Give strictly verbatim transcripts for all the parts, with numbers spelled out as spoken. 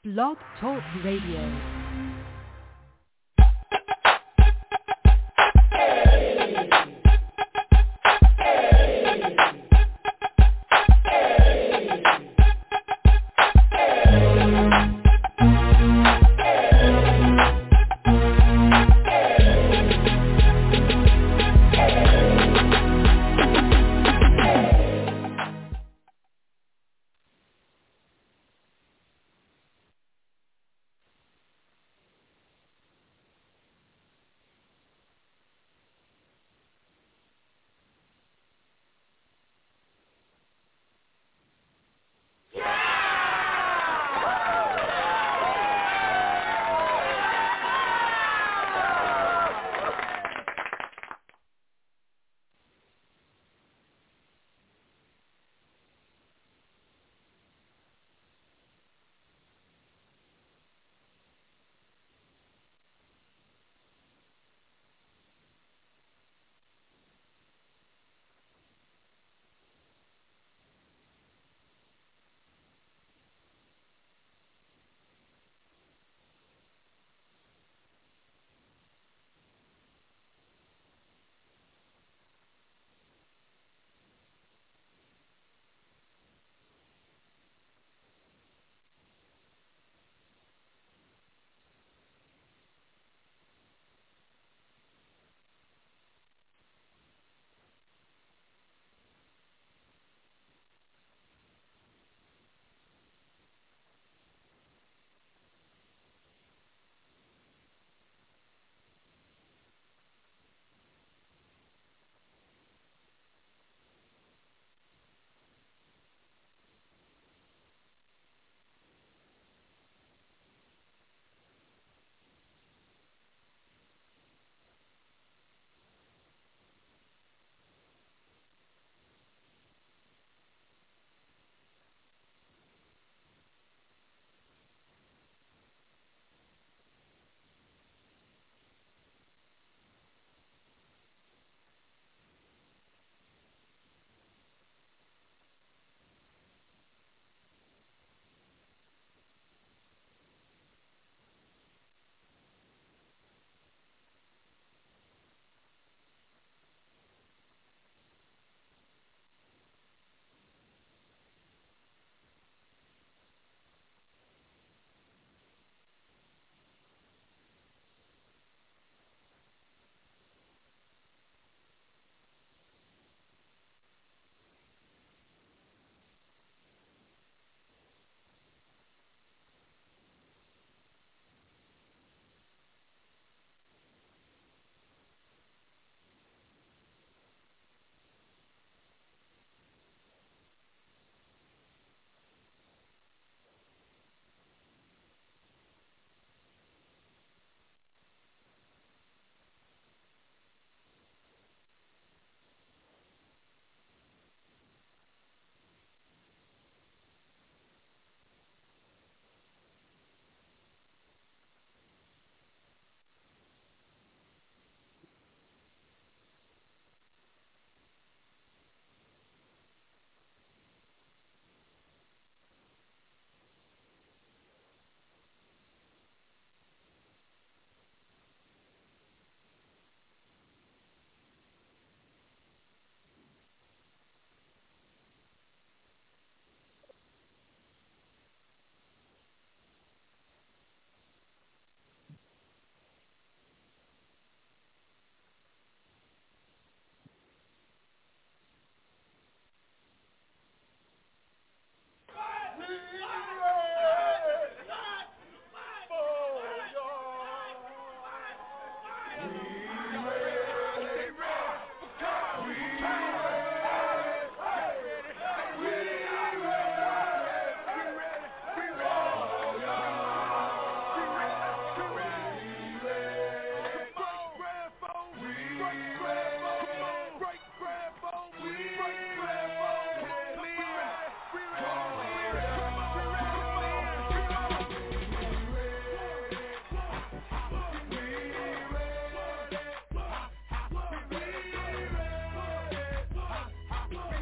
Blog Talk Radio.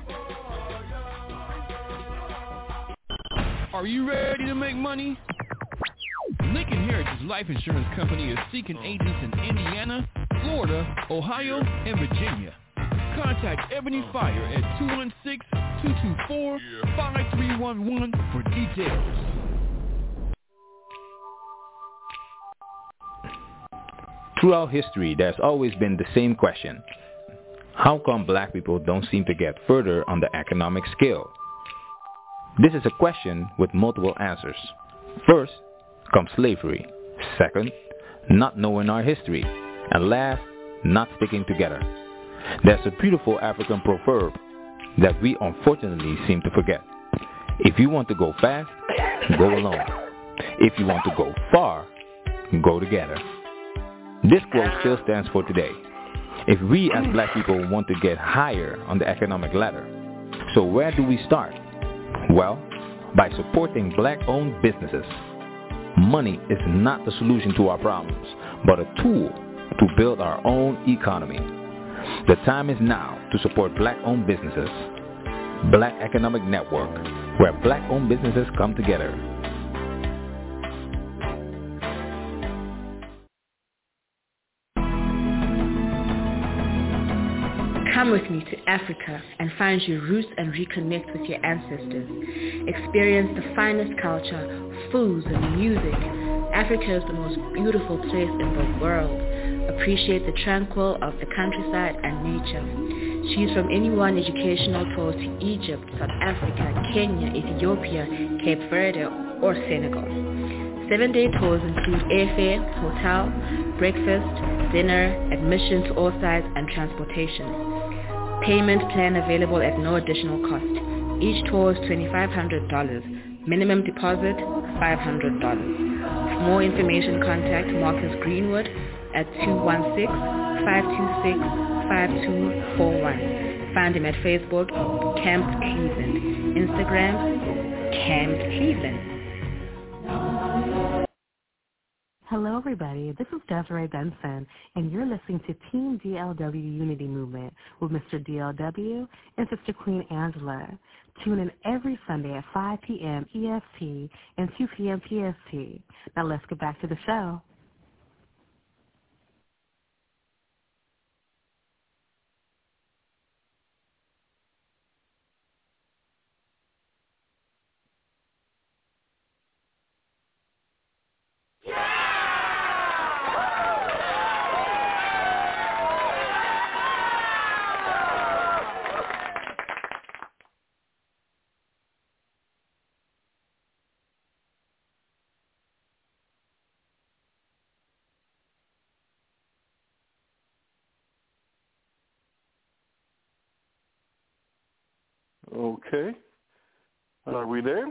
Are you ready to make money? Lincoln Heritage Life Insurance Company is seeking agents in Indiana, Florida, Ohio, and Virginia. Contact Ebony Fire at two one six, two two four, five three one one for details. Throughout history, there's always been the same question. How come black people don't seem to get further on the economic scale? This is a question with multiple answers. First comes slavery. Second, not knowing our history. And last, not sticking together. There's a beautiful African proverb that we unfortunately seem to forget. If you want to go fast, go alone. If you want to go far, go together. This quote still stands for today. If we as black people want to get higher on the economic ladder, so where do we start? Well, by supporting black-owned businesses. Money is not the solution to our problems, but a tool to build our own economy. The time is now to support black-owned businesses. Black Economic Network, where black-owned businesses come together. Come with me to Africa and find your roots and reconnect with your ancestors. Experience the finest culture, foods and music. Africa is the most beautiful place in the world. Appreciate the tranquil of the countryside and nature. Choose from any one educational tour to Egypt, South Africa, Kenya, Ethiopia, Cape Verde, or Senegal. Seven-day tours include airfare, hotel, breakfast, dinner, admission to all sites, and transportation. Payment plan available at no additional cost. Each tour is two thousand five hundred dollars. Minimum deposit, five hundred dollars. For more information, contact Marcus Greenwood at two one six, five two six, five two four one. Find him at Facebook, Camp Cleveland. Instagram, Camp Cleveland. Hello, everybody. This is Desiree Benson, and you're listening to Team D L W Unity Movement with Mister D L W and Sister Queen Angela. Tune in every Sunday at five p.m. E S T and two p.m. P S T. Now let's get back to the show. Okay. Are we there?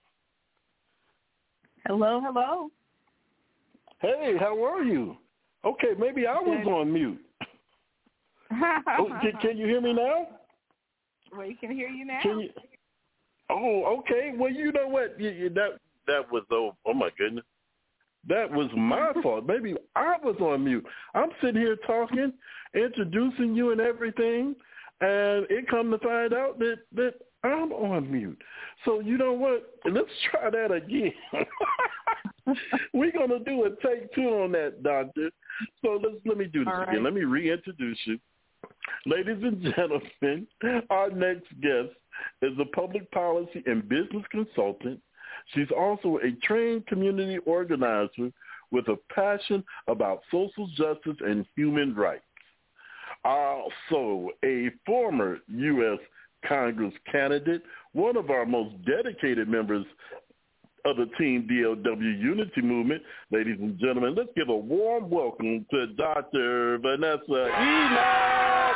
Hello, hello. Hey, how are you? Okay, maybe I was on mute. oh, can, can you hear me now? We can hear you now. Can you? Oh, okay. Well, you know what? You, you, that that was oh, oh my goodness. That was my fault. Maybe I was on mute. I'm sitting here talking, introducing you and everything. And it come to find out that, that I'm on mute. So you know what? Let's try that again. We're going to do a take two on that, Doctor. So let's let me do this All again. right. Let me reintroduce you. Ladies and gentlemen, our next guest is a public policy and business consultant. She's also a trained community organizer with a passion about social justice and human rights. Also, a former U S Congress candidate, one of our most dedicated members of the Team D L W Unity Movement. Ladies and gentlemen, let's give a warm welcome to Doctor Vanessa Enoch.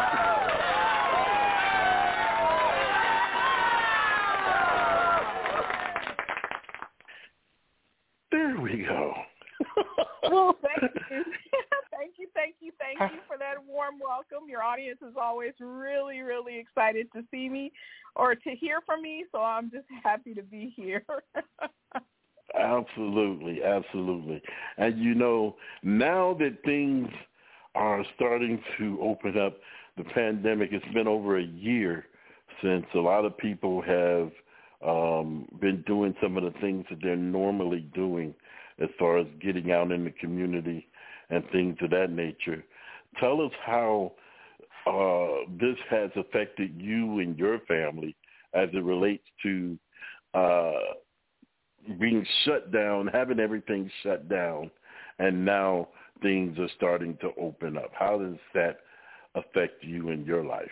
There we go. Well, thank you. thank you, thank you, thank you for that warm welcome. Your audience is always really, really excited to see me or to hear from me, so I'm just happy to be here. Absolutely, absolutely. And, you know, now that things are starting to open up, the pandemic, it's been over a year since a lot of people have um, been doing some of the things that they're normally doing. as far as getting out in the community and things of that nature. Tell us how uh, this has affected you and your family as it relates to uh, being shut down, having everything shut down, and now things are starting to open up. How does that affect you in your life?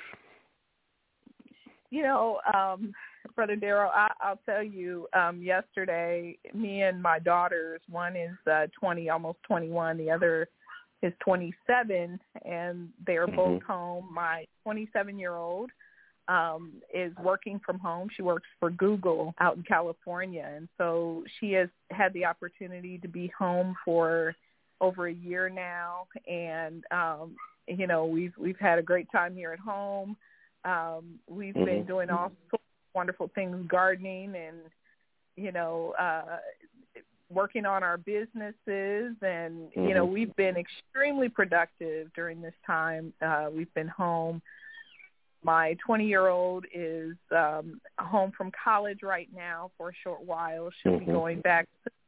You know, um, Brother Darrell, I, I'll tell you, um, yesterday, me and my daughters, one is uh, twenty, almost twenty-one, the other is twenty-seven, and they're mm-hmm. both home. My twenty-seven-year-old um, is working from home. She works for Google out in California, and so she has had the opportunity to be home for over a year now, and, um, you know, we've we've had a great time here at home. Um, we've mm-hmm. been doing all sorts of wonderful things, gardening and, you know, uh, working on our businesses. And, mm-hmm. you know, we've been extremely productive during this time. Uh, we've been home. My twenty-year-old is um, home from college right now for a short while. She'll mm-hmm. be going back.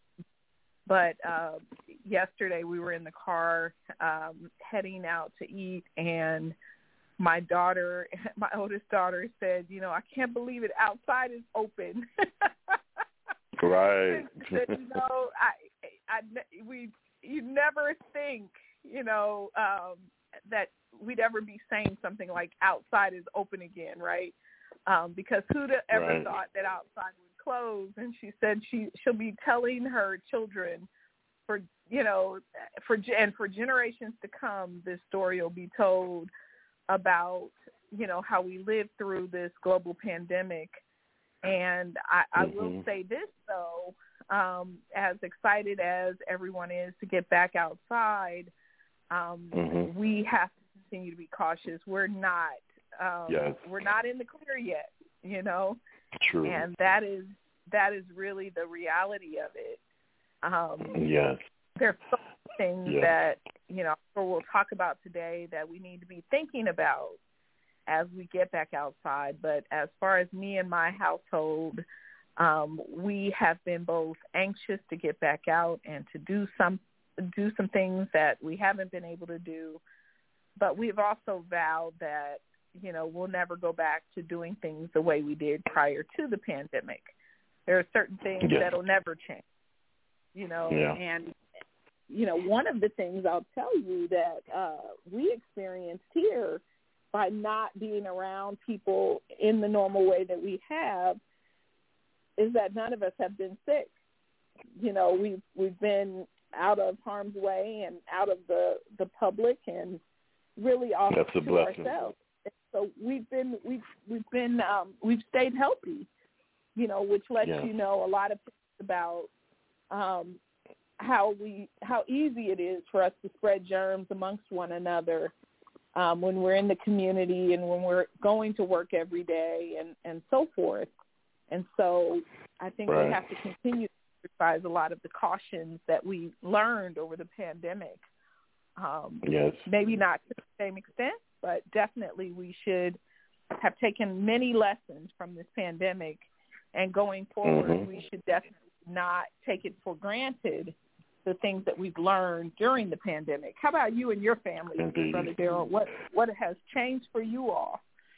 But uh, yesterday we were in the car um, heading out to eat, and my daughter, my oldest daughter said, you know, I can't believe it. Outside is open. Right. said, you know, I, I, we, you never think, you know, um, that we'd ever be saying something like outside is open again, right? Um, because who'd have ever right. thought that outside would close? And she said she, she'll be telling her children for, you know, for, and for generations to come, this story will be told about, you know, how we lived through this global pandemic. And I, I mm-hmm. will say this, though, um, as excited as everyone is to get back outside, um, mm-hmm. we have to continue to be cautious. We're not, um, yes. we're not in the clear yet, you know, True. And that is, that is really the reality of it. Um, yes. There's so many things yes. that, you know, we'll talk about today that we need to be thinking about as we get back outside. But as far as me and my household, um, we have been both anxious to get back out and to do some do some things that we haven't been able to do. But we've also vowed that, you know, we'll never go back to doing things the way we did prior to the pandemic. There are certain things yeah. that'll never change, you know, yeah. and you know, one of the things I'll tell you that uh, we experienced here by not being around people in the normal way that we have is that none of us have been sick. You know, we've, we've been out of harm's way and out of the, the public and really off That's a to blessing. ourselves. And so we've been, we've, we've been, um, we've stayed healthy, you know, which lets yeah. you know a lot of things about, um, how we how easy it is for us to spread germs amongst one another um, when we're in the community and when we're going to work every day and, and so forth. And so I think right. we have to continue to exercise a lot of the cautions that we learned over the pandemic. Um, yes. Maybe not to the same extent, but definitely we should have taken many lessons from this pandemic, and going forward mm-hmm. we should definitely not take it for granted the things that we've learned during the pandemic. How about you and your family, Indeed. Brother Darrell? What what has changed for you all?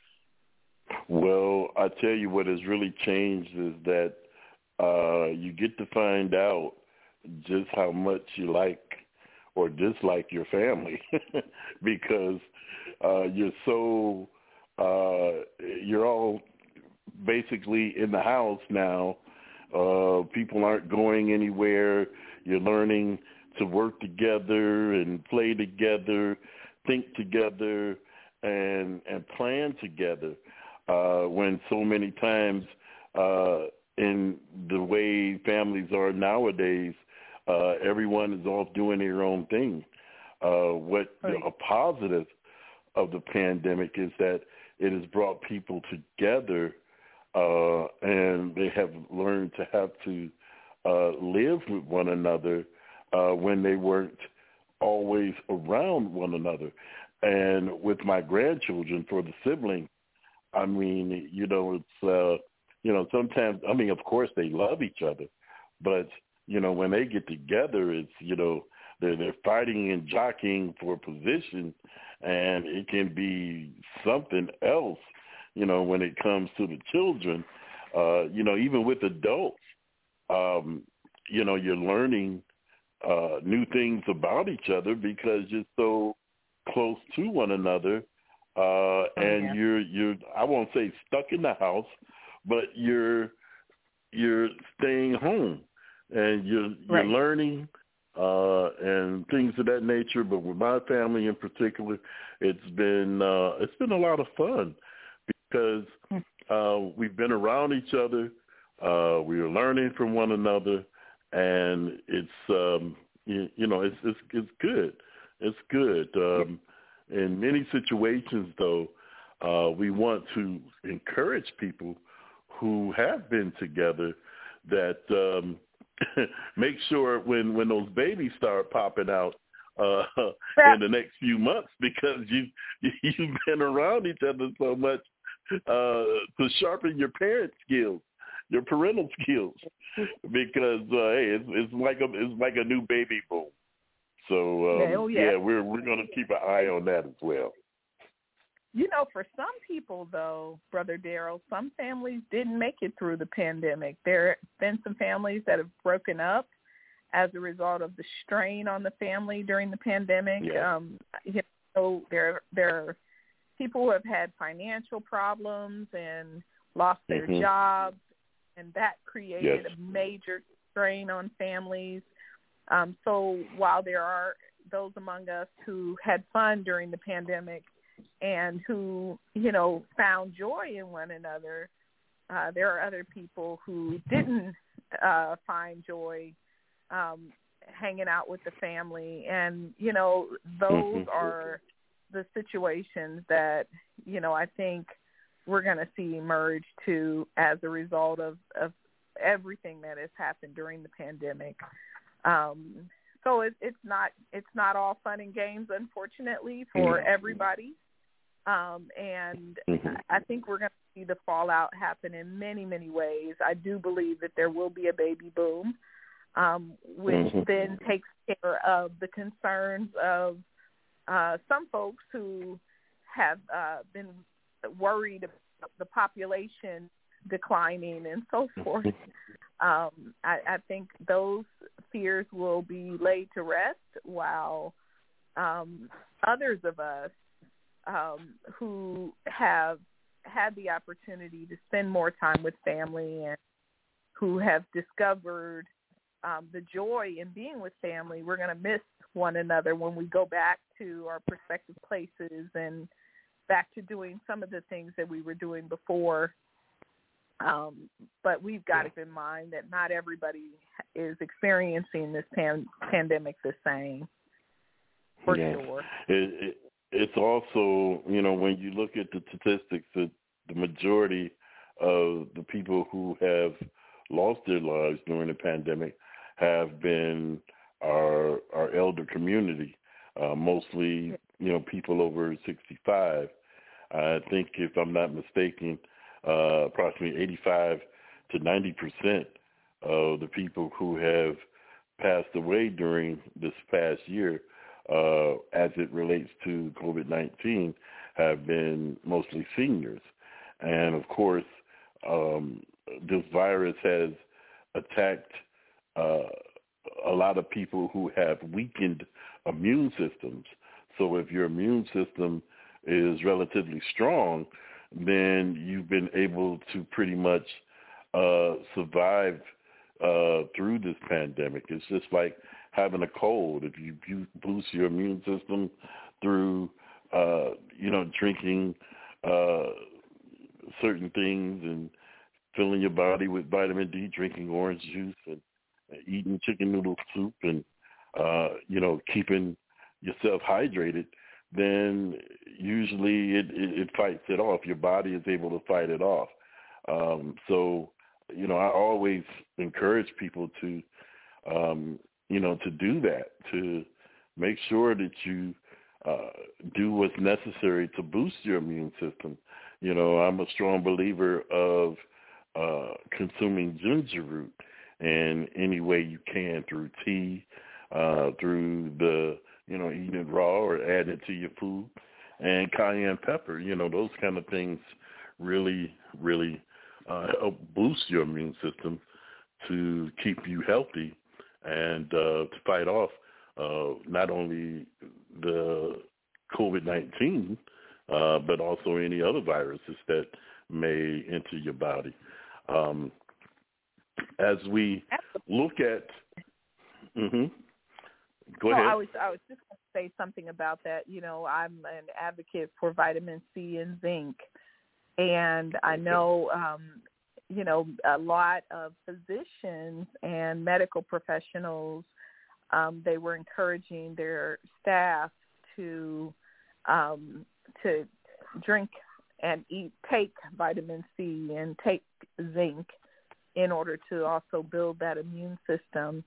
Well, I tell you what has really changed is that uh, you get to find out just how much you like or dislike your family because uh, you're so uh, you're all basically in the house now. Uh, people aren't going anywhere. You're learning to work together and play together, think together, and and plan together. Uh, when so many times uh, in the way families are nowadays, uh, everyone is off doing their own thing. Uh, what right. a positive of the pandemic is that it has brought people together, uh, and they have learned to have to uh, live with one another uh, when they weren't always around one another. And with my grandchildren, for the siblings, I mean, you know, it's, uh, you know, sometimes, I mean, of course they love each other, but you know, when they get together, it's, you know, they're, they're fighting and jockeying for position, and it can be something else, you know, when it comes to the children. Uh, you know, even with adults, um, you know, you're learning uh, new things about each other because you're so close to one another, uh, oh, and yeah. you're you're I won't say stuck in the house, but you're you're staying home, and you're you're right. learning uh, and things of that nature. But with my family in particular, it's been uh, it's been a lot of fun because uh, we've been around each other. Uh, we are learning from one another, and it's um, you, you know it's, it's it's good. It's good. Um, in many situations, though, uh, we want to encourage people who have been together that um, make sure when, when those babies start popping out uh, in the next few months, because you you've been around each other so much, uh, to sharpen your parent skills, your parental skills, because uh, hey, it's, it's like a it's like a new baby boom. So um, oh, yeah. yeah, we're we're going to keep an eye on that as well. You know, for some people, though, Brother Darrell, some families didn't make it through the pandemic. There have been some families that have broken up as a result of the strain on the family during the pandemic. Yeah. Um, you know, there there are people who have had financial problems and lost their mm-hmm. jobs, and that created yes. a major strain on families. Um, so while there are those among us who had fun during the pandemic and who, you know, found joy in one another, uh, there are other people who didn't uh, find joy um, hanging out with the family. And, you know, those mm-hmm. are the situations that, you know, I think we're going to see emerge too as a result of, of everything that has happened during the pandemic. Um, so it, it's not it's not all fun and games, unfortunately, for mm-hmm. everybody. Um, and mm-hmm. I think we're going to see the fallout happen in many, many ways. I do believe that there will be a baby boom, um, which mm-hmm. then takes care of the concerns of uh, some folks who have uh, been worried about the population declining and so forth. Um, I, I think those fears will be laid to rest, while um, others of us um, who have had the opportunity to spend more time with family and who have discovered um, the joy in being with family, we're going to miss one another when we go back to our prospective places and back to doing some of the things that we were doing before. Um, but we've got to keep in mind that not everybody is experiencing this pan- pandemic the same, for yeah. sure. It, it, it's also, you know, when you look at the statistics, that the majority of the people who have lost their lives during the pandemic have been our our elder community, uh, mostly, you know, people over sixty-five. I think, if I'm not mistaken, Uh, approximately eighty-five to ninety percent of the people who have passed away during this past year, uh, as it relates to COVID nineteen, have been mostly seniors. And, of course, um, this virus has attacked uh, a lot of people who have weakened immune systems. So if your immune system is relatively strong, then you've been able to pretty much uh, survive uh, through this pandemic. It's just like having a cold. If you, you boost your immune system through, uh, you know, drinking uh, certain things and filling your body with vitamin D, drinking orange juice and eating chicken noodle soup and, uh, you know, keeping yourself hydrated, then usually it, it, it fights it off. Your body is able to fight it off. Um, so, you know, I always encourage people to, um, you know, to do that, to make sure that you uh, do what's necessary to boost your immune system. You know, I'm a strong believer of uh, consuming ginger root. in any way you can, through tea, uh, through the, you know, eating it raw or adding it to your food, and cayenne pepper. You know, those kind of things really, really uh, help boost your immune system to keep you healthy and uh, to fight off uh, not only the COVID nineteen, uh, but also any other viruses that may enter your body. Um, as we look at, mm-hmm. go no, ahead. I was I was just going to say something about that. You know, I'm an advocate for vitamin C and zinc, and I know, um, you know, a lot of physicians and medical professionals, um, they were encouraging their staff to um, to drink and eat, take vitamin C and take zinc in order to also build that immune system.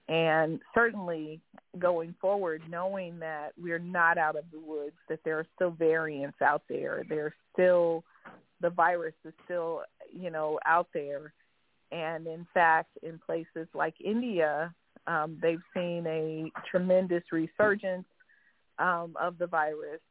And certainly going forward, knowing that we're not out of the woods, that there are still variants out there, there's still, the virus is still, you know, out there. And in fact, in places like India, um, they've seen a tremendous resurgence um, of the virus.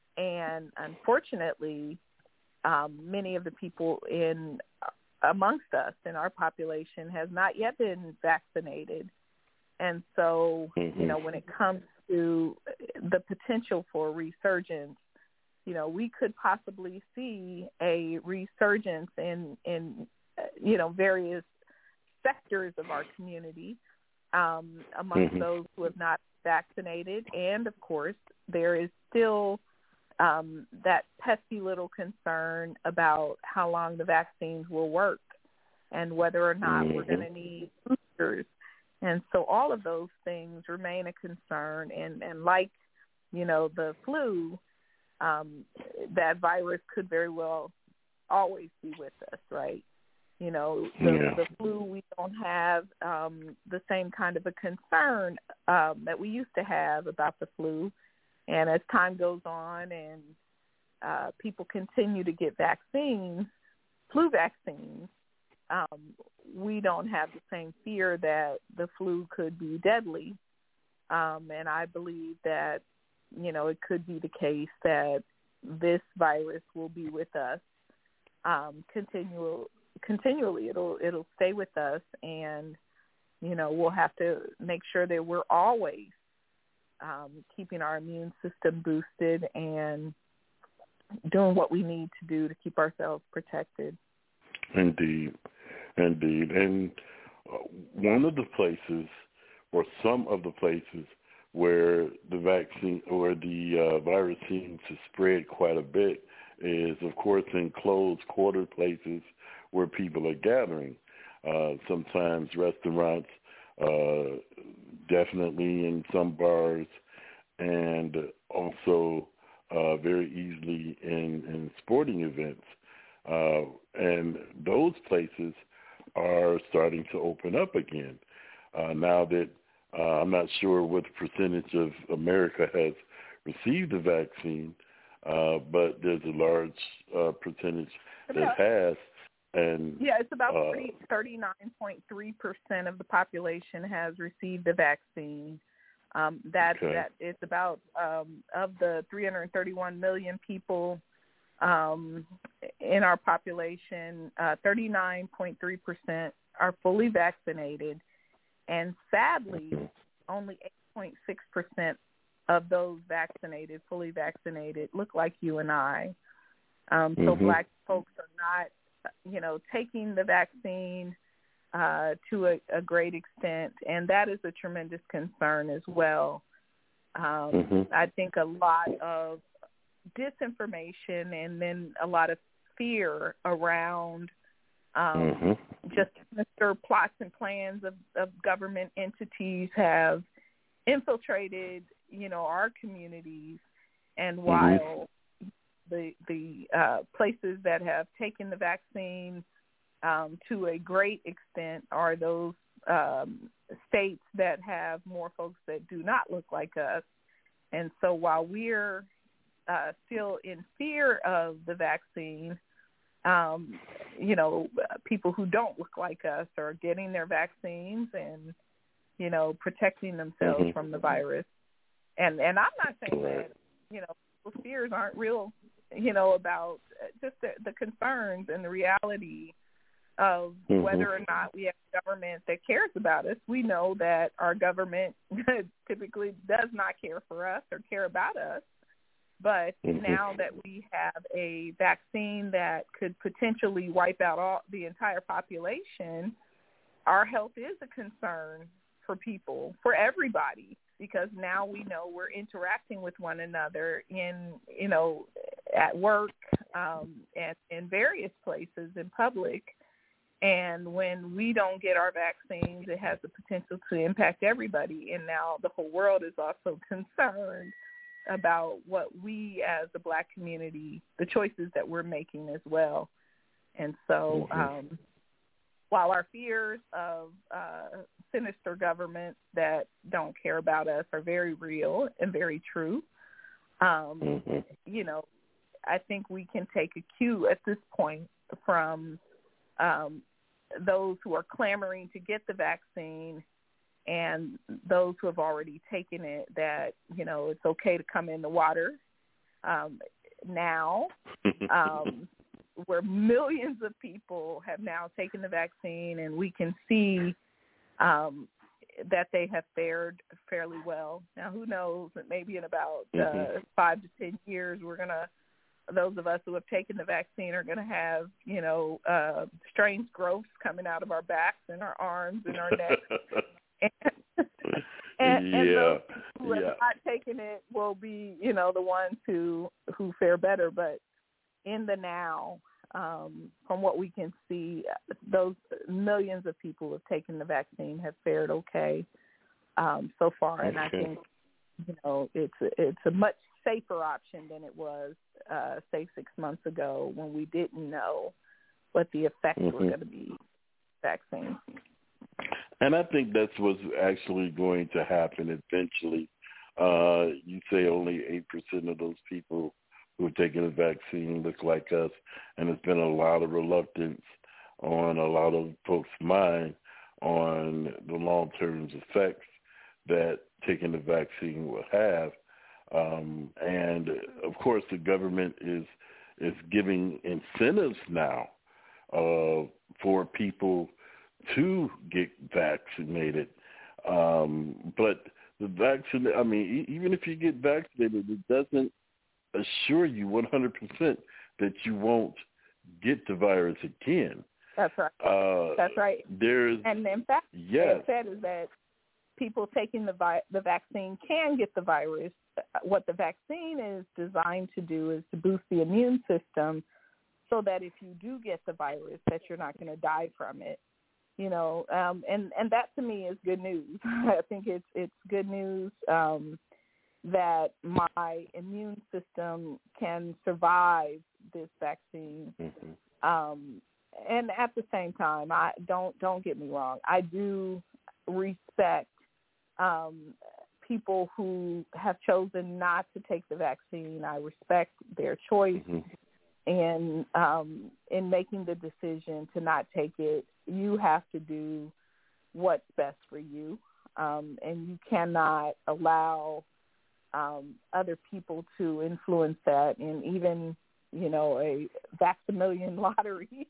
And unfortunately, um, many of the people in amongst us in our population has not yet been vaccinated. And so, mm-hmm. you know, when it comes to the potential for resurgence, you know, we could possibly see a resurgence in, in you know, various sectors of our community um, amongst mm-hmm. those who have not vaccinated. And, of course, there is still um, that pesky little concern about how long the vaccines will work and whether or not mm-hmm. we're going to need boosters. And so all of those things remain a concern. And, and like, you know, the flu, um, that virus could very well always be with us, right? You know, the, yeah. the flu, we don't have um, the same kind of a concern um, that we used to have about the flu. And as time goes on and uh, people continue to get vaccines, flu vaccines, um, we don't have the same fear that the flu could be deadly. Um, and I believe that, you know, it could be the case that this virus will be with us um, continual, continually. It'll it'll stay with us, and, you know, we'll have to make sure that we're always um, keeping our immune system boosted and doing what we need to do to keep ourselves protected. Indeed. Indeed. And one of the places, or some of the places, where the vaccine or the uh, virus seems to spread quite a bit is, of course, in closed quarter places where people are gathering. Uh, sometimes restaurants, uh, definitely in some bars, and also uh, very easily in, in sporting events. Uh, and those places are starting to open up again. Uh, now that uh, I'm not sure what percentage of America has received the vaccine, uh, but there's a large uh, percentage that has. And yeah, it's about uh, thirty-nine point three percent of the population has received the vaccine. Um, that okay. that it's about um, of the three hundred thirty-one million people um, in our population, uh, thirty-nine point three percent are fully vaccinated, and sadly, only eight point six percent of those vaccinated, fully vaccinated, look like you and I. Um, so mm-hmm. Black folks are not, you know, taking the vaccine uh, to a, a great extent, and that is a tremendous concern as well. Um, mm-hmm. I think a lot of disinformation and then a lot of fear around um, mm-hmm. just Mister plots and plans of, of government entities have infiltrated, you know, our communities, and while mm-hmm. the the uh, places that have taken the vaccine um, to a great extent are those um, states that have more folks that do not look like us. And so while we're uh, still in fear of the vaccine, um, you know, people who don't look like us are getting their vaccines and, you know, protecting themselves mm-hmm. from the virus. And and I'm not saying right. that, you know, people's fears aren't real, you know, about just the, the concerns and the reality of mm-hmm. whether or not we have a government that cares about us. We know that our government typically does not care for us or care about us. But mm-hmm. now that we have a vaccine that could potentially wipe out all the entire population, our health is a concern for people, for everybody, because now we know we're interacting with one another in, you know, at work um, and in various places in public. And when we don't get our vaccines, it has the potential to impact everybody. And now the whole world is also concerned about what we as the Black community, the choices that we're making as well. And so um, while our fears of uh, sinister governments that don't care about us are very real and very true, um, mm-hmm. you know, I think we can take a cue at this point from um, those who are clamoring to get the vaccine and those who have already taken it, that, you know, it's okay to come in the water um, now, um, where millions of people have now taken the vaccine, and we can see um, that they have fared fairly well. Now, who knows, maybe in about mm-hmm. uh, five to ten years, we're going to, those of us who have taken the vaccine are going to have, you know, uh, strange growths coming out of our backs and our arms and our necks. and, and, and yeah, those who have yeah. not taken it will be, you know, the ones who who fare better. But in the now, um, from what we can see, those millions of people who have taken the vaccine have fared okay um, so far. And I think, you know, it's a, it's a much safer option than it was, uh, say, six months ago when we didn't know what the effects mm-hmm. were going to be vaccines. And I think that's what's actually going to happen eventually. Uh, you say only eight percent of those people who are taking the vaccine look like us, and there's been a lot of reluctance on a lot of folks' mind on the long-term effects that taking the vaccine will have. Um, and, of course, the government is is giving incentives now uh, for people to get vaccinated. Um, but the vaccine, I mean, e- even if you get vaccinated, it doesn't assure you one hundred percent that you won't get the virus again. That's right. Uh, That's right. There's, and in fact, yes. what it said is that people taking the vi- the vaccine can get the virus. What the vaccine is designed to do is to boost the immune system so that if you do get the virus, that you're not going to die from it. You know, um, and, and that to me is good news. I think it's it's good news um, that my immune system can survive this vaccine. Mm-hmm. Um, and at the same time, I don't don't get me wrong. I do respect um, people who have chosen not to take the vaccine. I respect their choice. Mm-hmm. And um, in making the decision to not take it, you have to do what's best for you, um, and you cannot allow um, other people to influence that. And even, you know, a Vax-A-Million lottery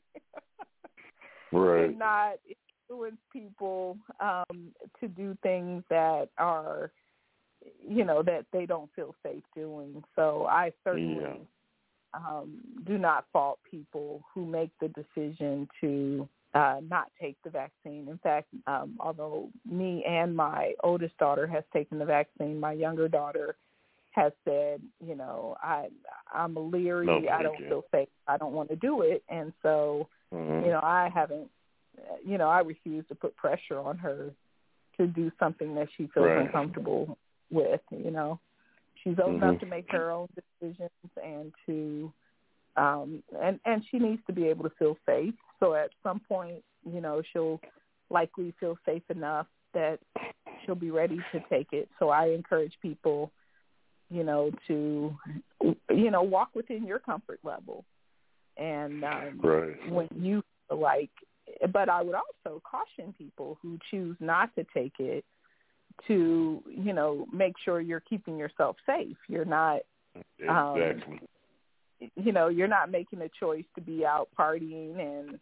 right. cannot influence people um, to do things that are, you know, that they don't feel safe doing. So I certainly. Yeah. Um, do not fault people who make the decision to uh, not take the vaccine. In fact, um, although me and my oldest daughter has taken the vaccine, my younger daughter has said, you know, I, I'm leery. No, I don't you. feel safe. I don't want to do it. And so, mm-hmm. you know, I haven't, you know, I refuse to put pressure on her to do something that she feels right. uncomfortable with, you know. She's old mm-hmm. enough to make her own decisions and to, um, and, and she needs to be able to feel safe. So at some point, you know, she'll likely feel safe enough that she'll be ready to take it. So I encourage people, you know, to, you know, walk within your comfort level And um, right. when you feel like, but I would also caution people who choose not to take it to, you know, make sure you're keeping yourself safe. You're not, exactly. um, you know, you're not making a choice to be out partying and,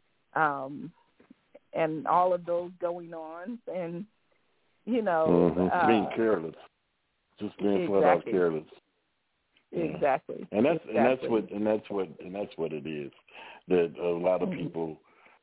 um, and all of those going on, and you know, mm-hmm. uh, being careless, just being exactly. flat out careless. Exactly. And that's exactly. and that's what and that's what and that's what it is. That a lot of mm-hmm. people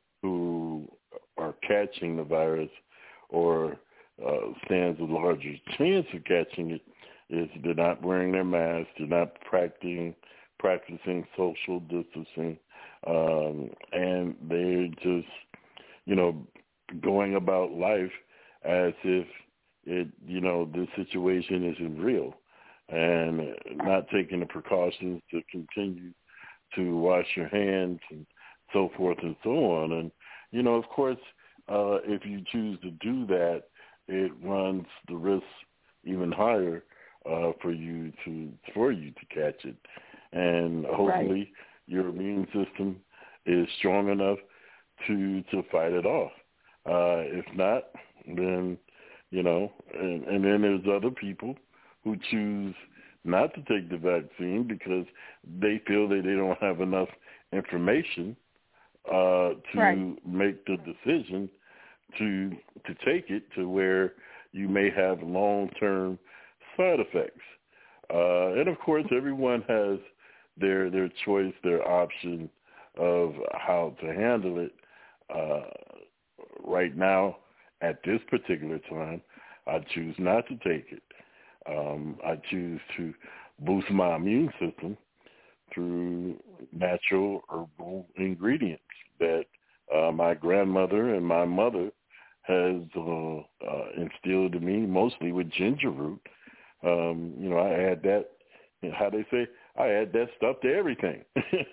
who are catching the virus or uh, stands a larger chance of catching it is they're not wearing their masks, they're not practicing practicing social distancing, um, and they're just, you know, going about life as if it, you know, this situation isn't real, and not taking the precautions to continue to wash your hands and so forth and so on. And, you know, of course, uh, if you choose to do that, it runs the risk even higher uh, for you to for you to catch it. And hopefully right. your immune system is strong enough to to fight it off. Uh, if not, then, you know, and, and then there's other people who choose not to take the vaccine because they feel that they don't have enough information uh, to right. make the decision to to take it, to where you may have long-term side effects. Uh, and, of course, everyone has their their choice, their option of how to handle it. Uh, right now, at this particular time, I choose not to take it. Um, I choose to boost my immune system through natural herbal ingredients that uh, my grandmother and my mother has uh, uh, instilled in me, mostly with ginger root. Um, you know, I add that, you know, how they say, I add that stuff to everything.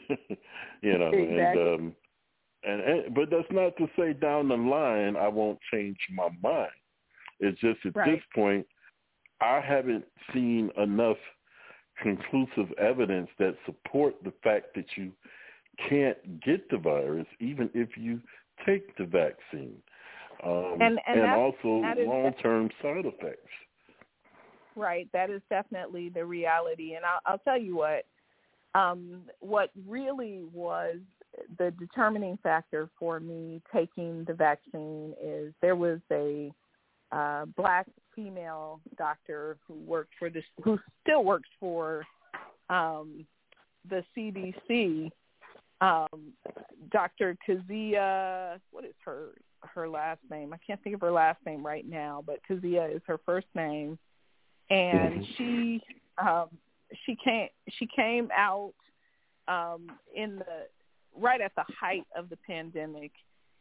you know, exactly. and, um, and and but that's not to say down the line I won't change my mind. It's just at right. this point I haven't seen enough conclusive evidence that support the fact that you can't get the virus even if you take the vaccine, um, and and, and also that is, long-term side effects. Right, that is definitely the reality. And I'll, I'll tell you what, um, what really was the determining factor for me taking the vaccine is there was a uh, black female doctor who worked for this, who still works for um, the C D C, um, Doctor Kazia, what is her her last name? I can't think of her last name right now, but Kazia is her first name. And she um, she came she came out um, in the right at the height of the pandemic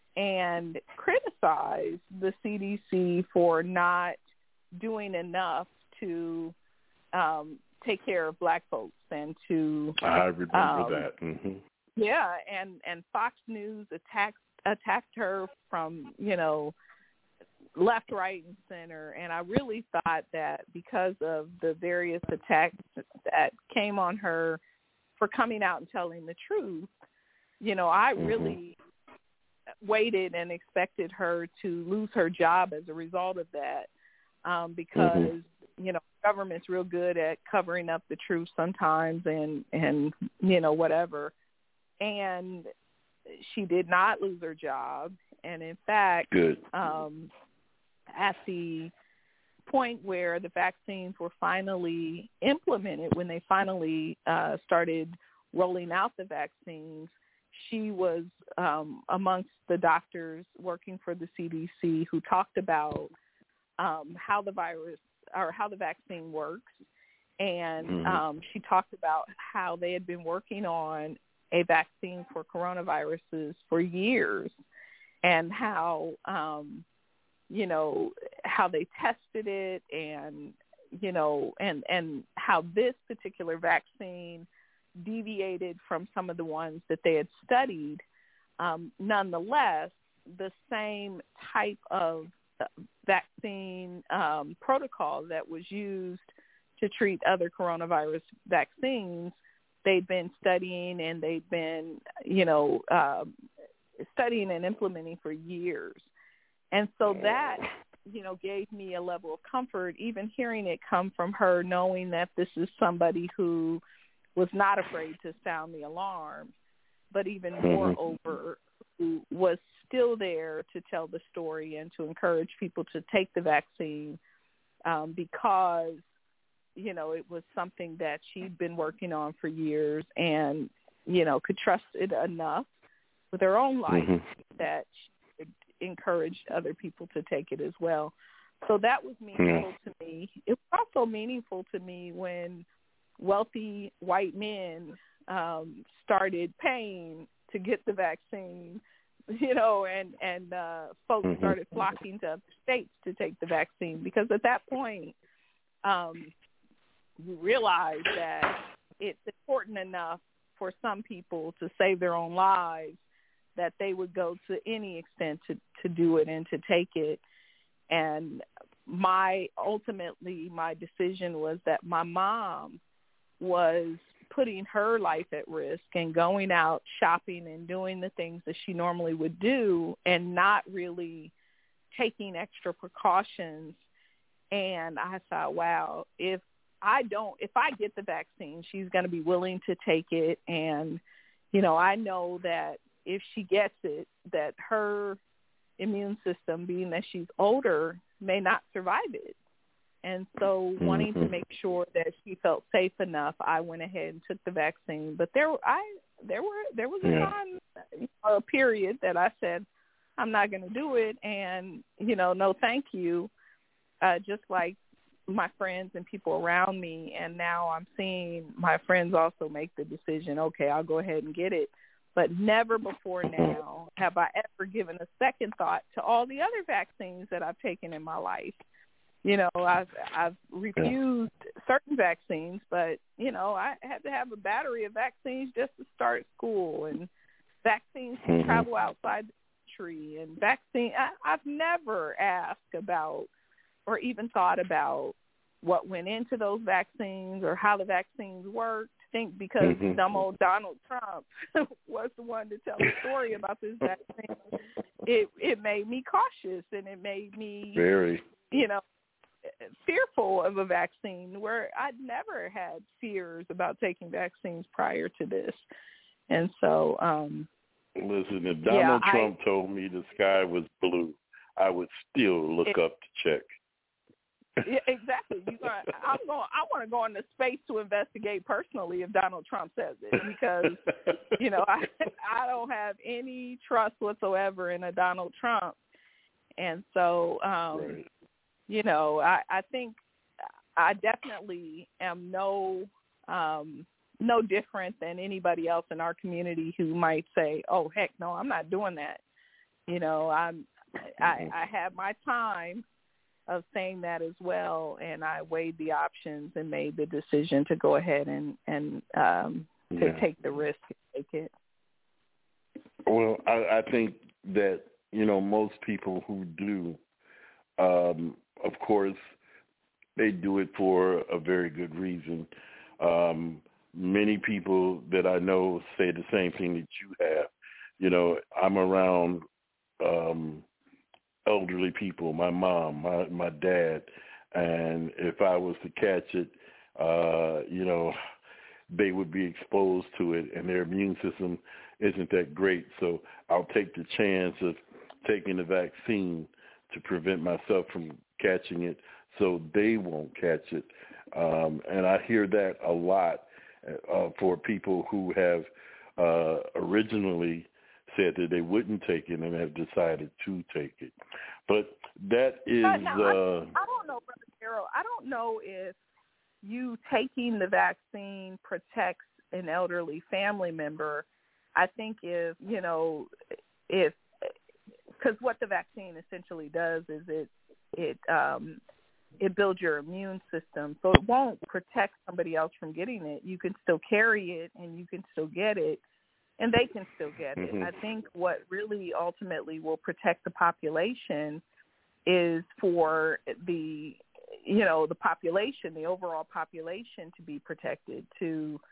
and criticized the C D C for not doing enough to um, take care of Black folks and to I remember um, that. Mm-hmm. Yeah, and, and Fox News attacked attacked her from, you know, left, right, and center. And I really thought that because of the various attacks that came on her for coming out and telling the truth, you know, I really mm-hmm. waited and expected her to lose her job as a result of that, um, because, mm-hmm. you know, government's real good at covering up the truth sometimes and, and, you know, whatever. And she did not lose her job. And in fact, Good. Um, at the point where the vaccines were finally implemented, when they finally uh, started rolling out the vaccines, she was um, amongst the doctors working for the C D C who talked about um, how the virus or how the vaccine works. And mm-hmm. um, she talked about how they had been working on a vaccine for coronaviruses for years, and how, um, you know, how they tested it, and, you know, and, and how this particular vaccine deviated from some of the ones that they had studied. Um, nonetheless, the same type of vaccine um, protocol that was used to treat other coronavirus vaccines they'd been studying and they'd been, you know, um, studying and implementing for years. And so that, you know, gave me a level of comfort, even hearing it come from her, knowing that this is somebody who was not afraid to sound the alarm, but even moreover, who was still there to tell the story and to encourage people to take the vaccine um, because, you know, it was something that she'd been working on for years and, you know, could trust it enough with her own life mm-hmm. that she would encourage other people to take it as well. So that was meaningful yeah. to me. It was also meaningful to me when wealthy white men um, started paying to get the vaccine, you know, and, and uh, folks mm-hmm. started flocking to other states to take the vaccine because at that point um, you realize that it's important enough for some people to save their own lives that they would go to any extent to, to do it and to take it. And my, ultimately, my decision was that my mom was putting her life at risk and going out shopping and doing the things that she normally would do and not really taking extra precautions. And I thought, wow, if I don't, if I get the vaccine, she's going to be willing to take it. And, you know, I know that if she gets it, that her immune system, being that she's older, may not survive it. And so wanting mm-hmm. to make sure that she felt safe enough, I went ahead and took the vaccine. But there, I, there were, there was a yeah. time, a period that I said, I'm not going to do it. And, you know, no, thank you. Uh, just like my friends and people around me. And now I'm seeing my friends also make the decision, okay, I'll go ahead and get it. But never before now have I ever given a second thought to all the other vaccines that I've taken in my life. You know, I've, I've refused certain vaccines, but, you know, I had to have a battery of vaccines just to start school and vaccines to mm-hmm. travel outside the country and vaccine. I, I've never asked about or even thought about what went into those vaccines or how the vaccines worked. I think because mm-hmm. dumb old Donald Trump was the one to tell the story about this vaccine, it it made me cautious and it made me very, you know, fearful of a vaccine where I'd never had fears about taking vaccines prior to this. And so, um, listen, if Donald yeah, Trump I, told me the sky was blue, I would still look it, up to check. Yeah, exactly. You got, I'm going. I want to go into space to investigate personally if Donald Trump says it, because you know I I don't have any trust whatsoever in a Donald Trump, and so um, right. you know I, I think I definitely am no um, no different than anybody else in our community who might say, oh heck no, I'm not doing that. You know I'm I, I have my time of saying that as well, and I weighed the options and made the decision to go ahead and, and um, to yeah. take the risk to take it. Well, I, I think that, you know, most people who do, um, of course, they do it for a very good reason. Um, many people that I know say the same thing that you have. You know, I'm around um, elderly people, my mom, my, my dad, and if I was to catch it, uh, you know, they would be exposed to it, and their immune system isn't that great. So I'll take the chance of taking the vaccine to prevent myself from catching it so they won't catch it. Um, and I hear that a lot uh, for people who have uh, originally said that they wouldn't take it and have decided to take it. But that is... But now, uh, I, I don't know, Brother Darrell. I don't know if you taking the vaccine protects an elderly family member. I think if, you know, if... Because what the vaccine essentially does is it it um, it builds your immune system. So it won't protect somebody else from getting it. You can still carry it and you can still get it. And they can still get it. Mm-hmm. I think what really ultimately will protect the population is for the, you know, the population, the overall population to be protected, to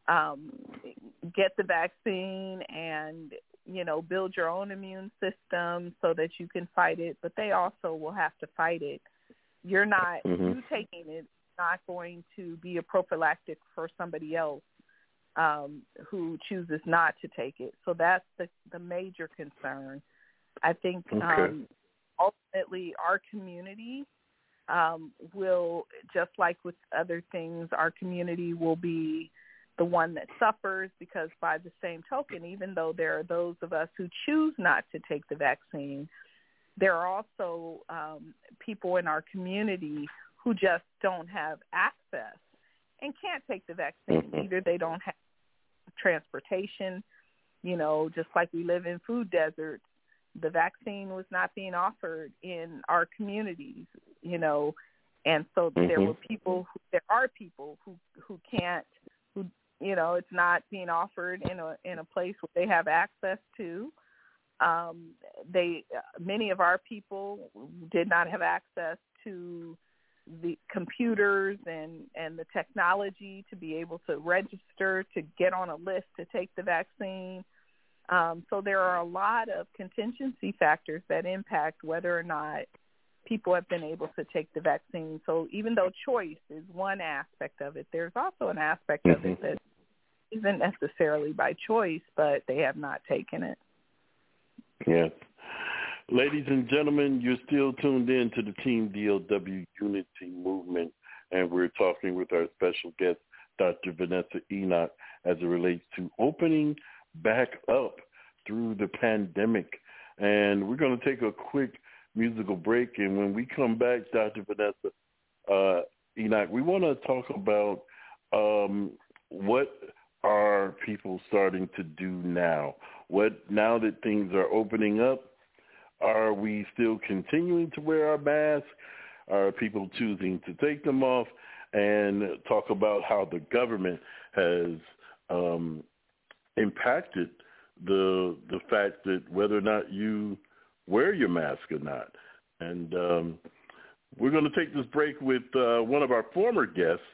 um, get the vaccine and, you know, build your own immune system so that you can fight it, but they also will have to fight it. You're not, mm-hmm. you taking it is not going to be a prophylactic for somebody else um, who chooses not to take it. So that's the, the major concern. I think okay. um, ultimately our community um, will, just like with other things, our community will be the one that suffers, because by the same token, even though there are those of us who choose not to take the vaccine, there are also um, people in our community who just don't have access and can't take the vaccine. Either they don't have transportation, you know, just like we live in food deserts, the vaccine was not being offered in our communities, you know, and so mm-hmm. there were people, who, there are people who, who can't, who, you know, it's not being offered in a in a place where they have access to. Um, they many of our people did not have access to the computers and, and the technology to be able to register, to get on a list to take the vaccine. Um, so there are a lot of contingency factors that impact whether or not people have been able to take the vaccine. So even though choice is one aspect of it, there's also an aspect mm-hmm. of it that isn't necessarily by choice, but they have not taken it. Yes. Ladies and gentlemen, you're still tuned in to the Team D L W Unity Movement, and we're talking with our special guest, Doctor Vanessa Enoch, as it relates to opening back up through the pandemic. And we're going to take a quick musical break, and when we come back, Doctor Vanessa uh, Enoch, we want to talk about um, what are people starting to do now? What, now that things are opening up, are we still continuing to wear our masks? Are people choosing to take them off? And talk about how the government has um, impacted the the fact that whether or not you wear your mask or not. And um, we're going to take this break with uh, one of our former guests,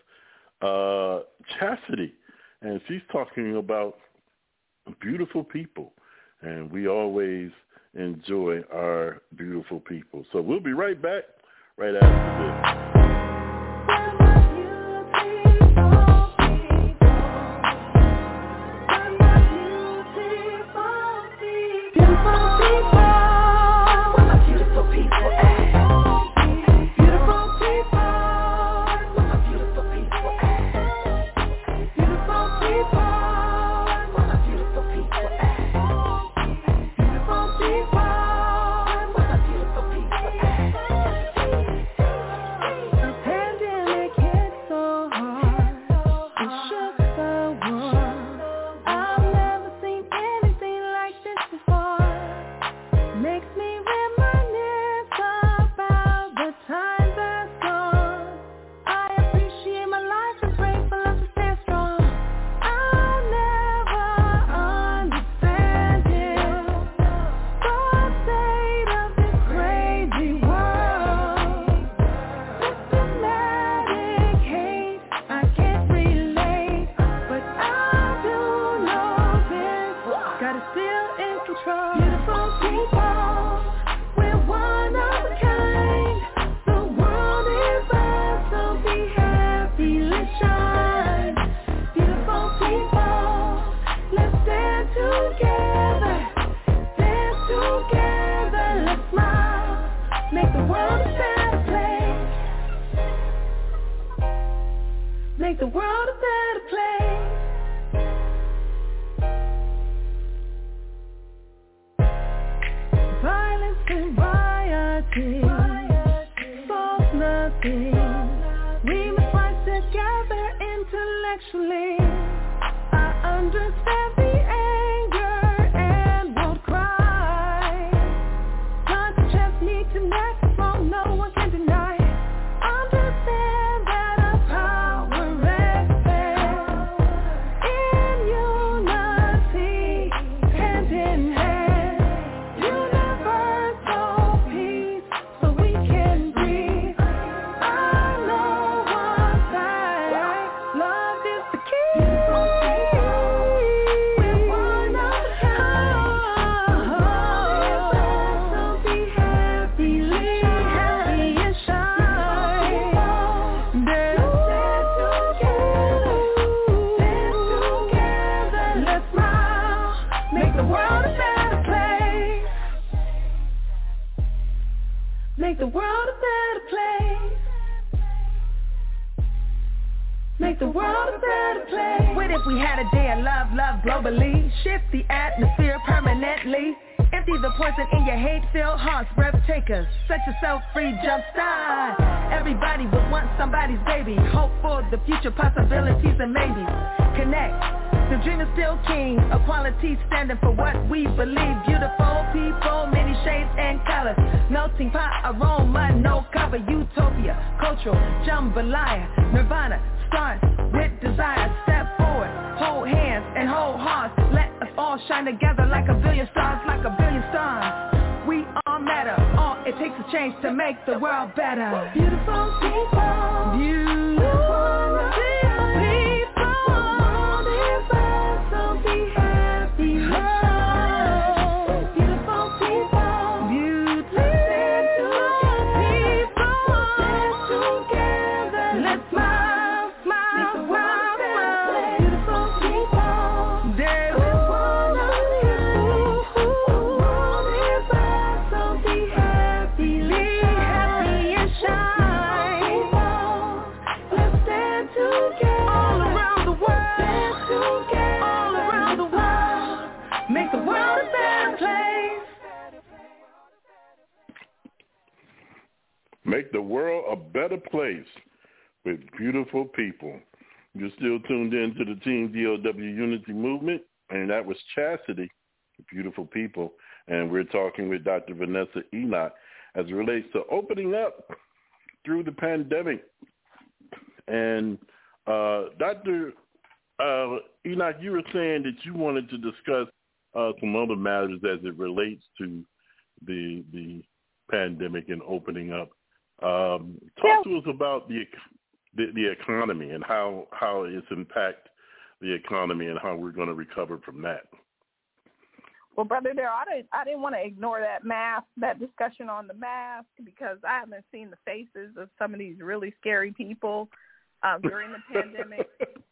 uh, Chastity, and she's talking about beautiful people, and we always enjoy our beautiful people. So we'll be right back right after this. Beautiful the world a better place. Make the world a better place. What if we had a day of love, love globally? Shift the atmosphere permanently. Empty the poison in your hate-filled hearts, breath takers. Set yourself free, jump start. Everybody would want somebody's baby. Hope for the future possibilities and maybe connect. The dream is still king. Equality standing for what we believe. Beautiful people, many shades and colors. Melting pot aroma, no cover. Utopia, cultural jambalaya. Nirvana starts with desire. Step forward, hold hands and hold hearts. Let us all shine together like a billion stars, like a billion stars. We all matter. All it takes a change to make the world better. Beautiful people, beautiful people. So be happy. Oh, beautiful people, beautiful people. Stand together. Let's smile, smile, smile, smile. Beautiful people, they will want you. So be happy, be happy and shine. Let's stand together. All around the world. Stand together. All around the world. Make the world a better place. Make the world a better place with beautiful people. You're still tuned in to the Team D L W Unity Movement, and that was Chastity, Beautiful People. And we're talking with Doctor Vanessa Enoch as it relates to opening up through the pandemic. And uh, Doctor Uh, Enoch, you were saying that you wanted to discuss uh, some other matters as it relates to the the pandemic and opening up. Um, talk yeah. to us about the, the the economy and how how it's impact the economy and how we're going to recover from that. Well, Brother Darrell, I didn't, I didn't want to ignore that mask, that discussion on the mask, because I haven't seen the faces of some of these really scary people um, during the pandemic.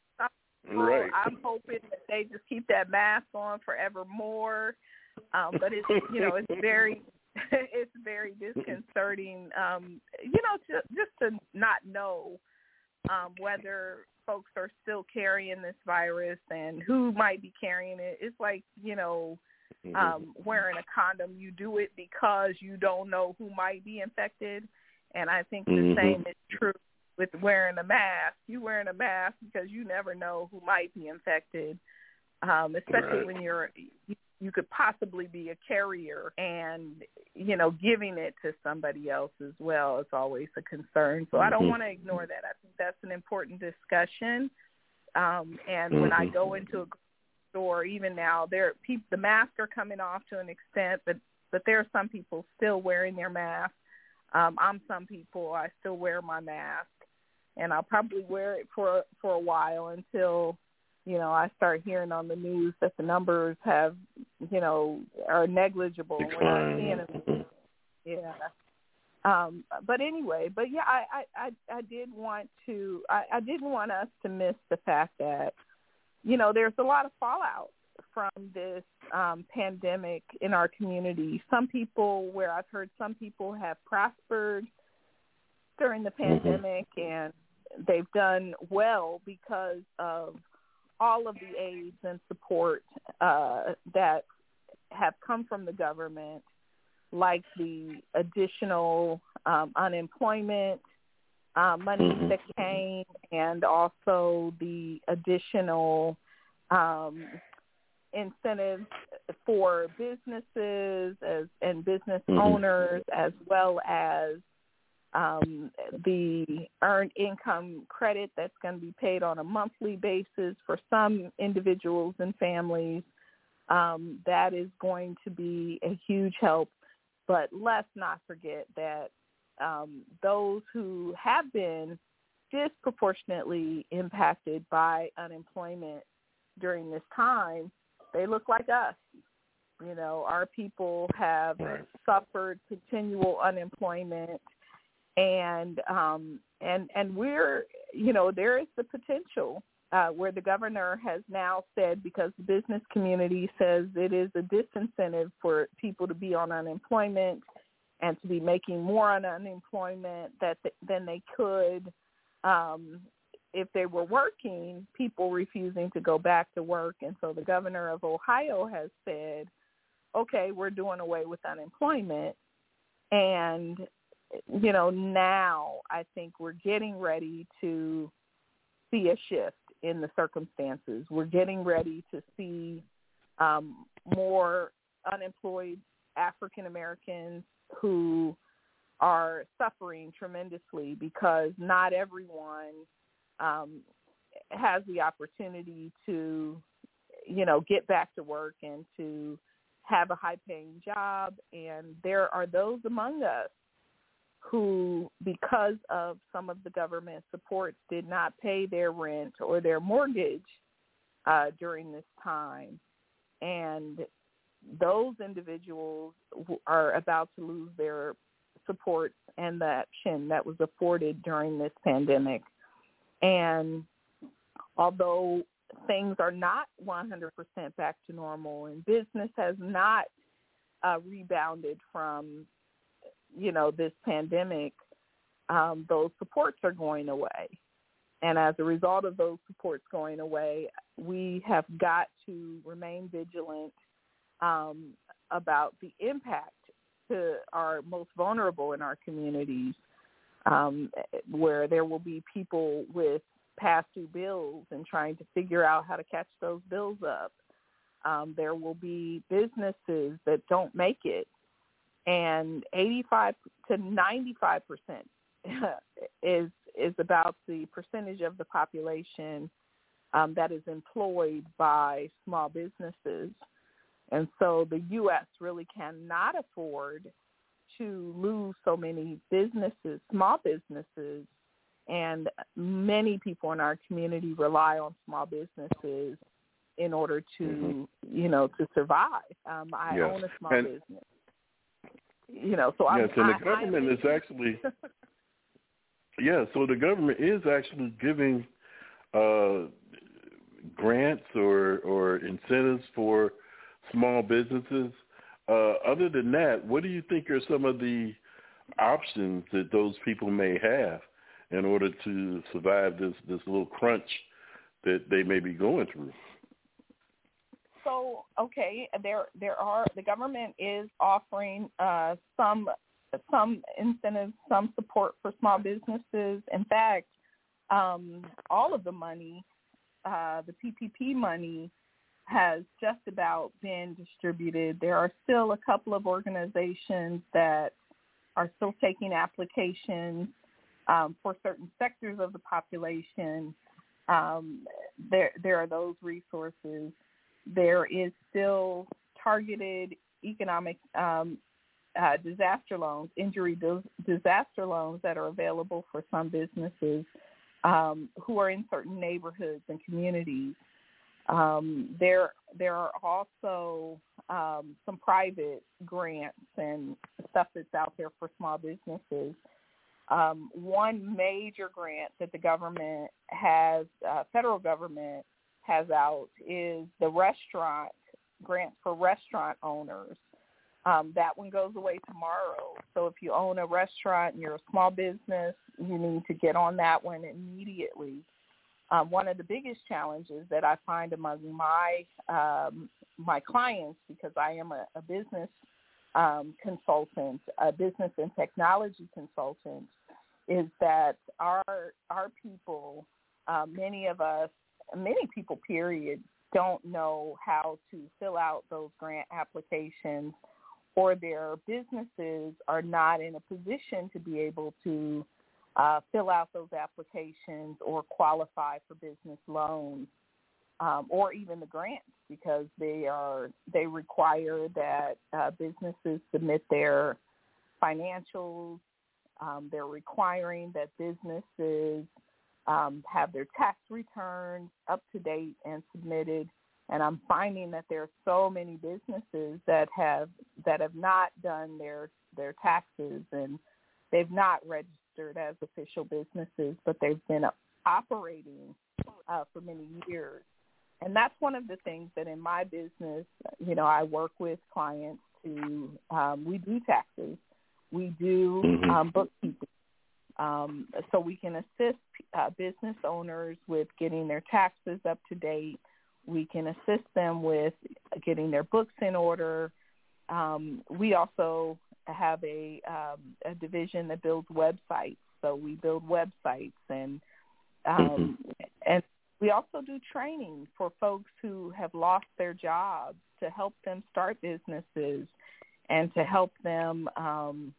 Right. I'm hoping that they just keep that mask on forevermore. Um, but it's, you know, it's very, it's very disconcerting, um, you know, to, just to not know um, whether folks are still carrying this virus and who might be carrying it. It's like, you know, um, wearing a condom. You do it because you don't know who might be infected. And I think the mm-hmm. same is true with wearing a mask. You wearing a mask because you never know who might be infected, um, especially right. when you're you, you could possibly be a carrier and, you know, giving it to somebody else as well is always a concern. So mm-hmm. I don't want to ignore that. I think that's an important discussion. Um, and mm-hmm. when I go into a store, even now, there pe- the masks are coming off to an extent, but, but there are some people still wearing their masks. Um, I'm some people, I still wear my mask. And I'll probably wear it for for a while until, you know, I start hearing on the news that the numbers have, you know, are negligible. We're not seeing them. Yeah. Um, but anyway, but yeah, I, I, I did want to, I, I didn't want us to miss the fact that, you know, there's a lot of fallout from this um, pandemic in our community. Some people, where I've heard some people have prospered during the pandemic, mm-hmm. and they've done well because of all of the aids and support uh, that have come from the government, like the additional um, unemployment uh, money mm-hmm. that came, and also the additional um, incentives for businesses as and business mm-hmm. owners, as well as Um, the earned income credit that's going to be paid on a monthly basis for some individuals and families. Um, that is going to be a huge help. But let's not forget that um, those who have been disproportionately impacted by unemployment during this time, they look like us. You know, our people have right. suffered continual unemployment. And um, and and we're, you know, there is the potential uh, where the governor has now said, because the business community says it is a disincentive for people to be on unemployment, and to be making more on unemployment that th- than they could um, if they were working, people refusing to go back to work. And so the governor of Ohio has said, okay, we're doing away with unemployment. And, you know, now I think we're getting ready to see a shift in the circumstances. We're getting ready to see um, more unemployed African Americans who are suffering tremendously because not everyone um, has the opportunity to, you know, get back to work and to have a high-paying job. And there are those among us who, because of some of the government supports, did not pay their rent or their mortgage uh, during this time. And those individuals are about to lose their support and the action that was afforded during this pandemic. And although things are not one hundred percent back to normal and business has not uh, rebounded from, you know, this pandemic, um, those supports are going away. And as a result of those supports going away, we have got to remain vigilant um, about the impact to our most vulnerable in our communities, um, where there will be people with past due bills and trying to figure out how to catch those bills up. Um, there will be businesses that don't make it, and eighty-five to ninety-five percent is is about the percentage of the population um, that is employed by small businesses. And so the U S really cannot afford to lose so many businesses, small businesses, and many people in our community rely on small businesses in order to, mm-hmm. you know, to survive. Um, I yes. own a small and, business. You know, so I'm, yes, and I, the government I, is actually, yeah, so the government is actually giving uh, grants or, or incentives for small businesses. Uh, other than that, what do you think are some of the options that those people may have in order to survive this, this little crunch that they may be going through? So, okay, there there are, the government is offering uh, some some incentives, some support for small businesses. In fact, um, all of the money, uh, the P P P money, has just about been distributed. There are still a couple of organizations that are still taking applications um, for certain sectors of the population. Um, there, there are those resources. There is still targeted economic um, uh, disaster loans, injury do- disaster loans that are available for some businesses um, who are in certain neighborhoods and communities. Um, there, there are also um, some private grants and stuff that's out there for small businesses. Um, one major grant that the government has, uh, federal government has out, is the restaurant grant for restaurant owners. Um, that one goes away tomorrow. So if you own a restaurant and you're a small business, you need to get on that one immediately. Um, one of the biggest challenges that I find among my um, my clients, because I am a, a business um, consultant, a business and technology consultant, is that our our people, uh, many of us, many people, period, don't know how to fill out those grant applications, or their businesses are not in a position to be able to Uh, fill out those applications or qualify for business loans um, or even the grants, because they are they require that uh, businesses submit their financials. Um, they're requiring that businesses um, have their tax returns up to date and submitted. And I'm finding that there are so many businesses that have that have not done their their taxes, and they've not registered as official businesses, but they've been operating uh, for many years. And that's one of the things that in my business, you know, I work with clients to, um, we do taxes, We do mm-hmm. um, bookkeeping. Um, so we can assist uh, business owners with getting their taxes up to date. We can assist them with getting their books in order. Um, we also have a, um, a division that builds websites. So we build websites, and um, mm-hmm. and we also do training for folks who have lost their jobs to help them start businesses and to help them um,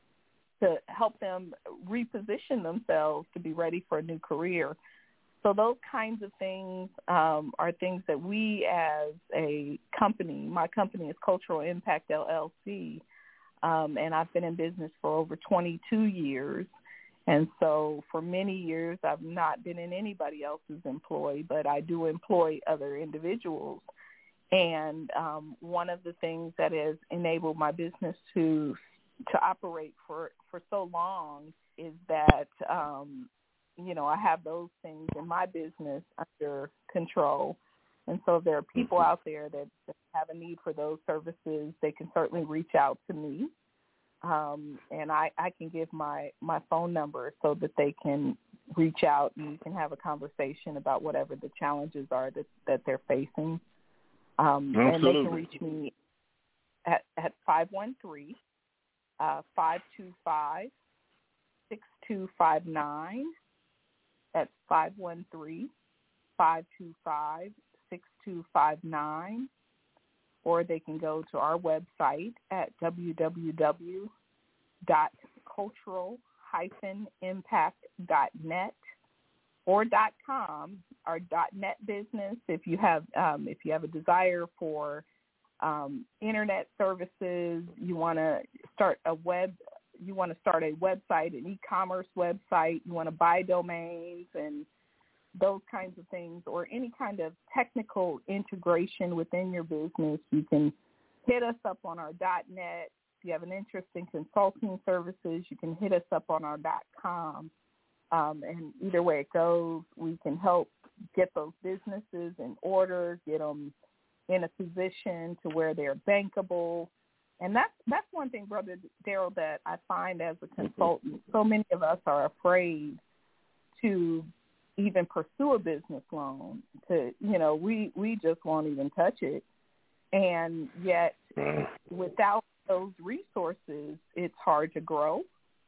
to help them reposition themselves to be ready for a new career. So those kinds of things um, are things that we as a company, my company is Cultural Impact L L C, um, and I've been in business for over twenty-two years. And so for many years, I've not been in anybody else's employ, but I do employ other individuals. And um, one of the things that has enabled my business to to operate for, for so long is that, um, you know, I have those things in my business under control. And so if there are people out there that, that have a need for those services, they can certainly reach out to me. Um, and I, I can give my, my phone number so that they can reach out and we can have a conversation about whatever the challenges are that, that they're facing. Um, and they can reach me at, at five one three, five two five, six two five nine. That's five one three, five two five, six two five nine. Or they can go to our website at w w w dot cultural dash impact dot net or .com, our .net business. If you have um, if you have a desire for um, internet services, you want to start a web, you want to start a website, an e-commerce website, you want to buy domains and those kinds of things, or any kind of technical integration within your business, you can hit us up on our .net. If you have an interest in consulting services, you can hit us up on our .com. Um, and either way it goes, we can help get those businesses in order, get them in a position to where they're bankable. And that's, that's one thing, Brother Daryl, that I find as a consultant. So many of us are afraid to even pursue a business loan. To, you know, we, we just won't even touch it. And yet without those resources, it's hard to grow.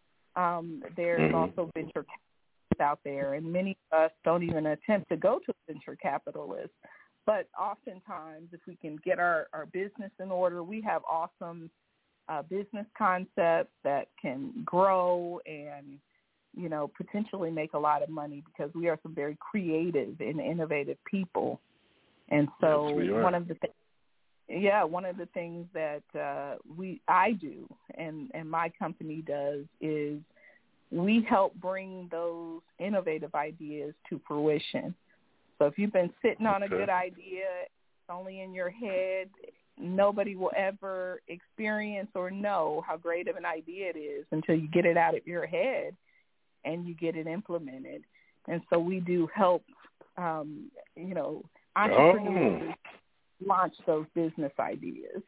Um, there's mm-hmm. also venture capitalists out there, and many of us don't even attempt to go to venture capitalists. But oftentimes, if we can get our, our business in order, we have awesome uh, business concepts that can grow and, you know, potentially make a lot of money because we are some very creative and innovative people. And so yes, we are. one of the things, yeah, one of the things that uh, we I do and, and my company does is we help bring those innovative ideas to fruition. So if you've been sitting on okay. a good idea, it's only in your head, nobody will ever experience or know how great of an idea it is until you get it out of your head and you get it implemented. And so we do help, um, you know, entrepreneurs oh. launch those business ideas.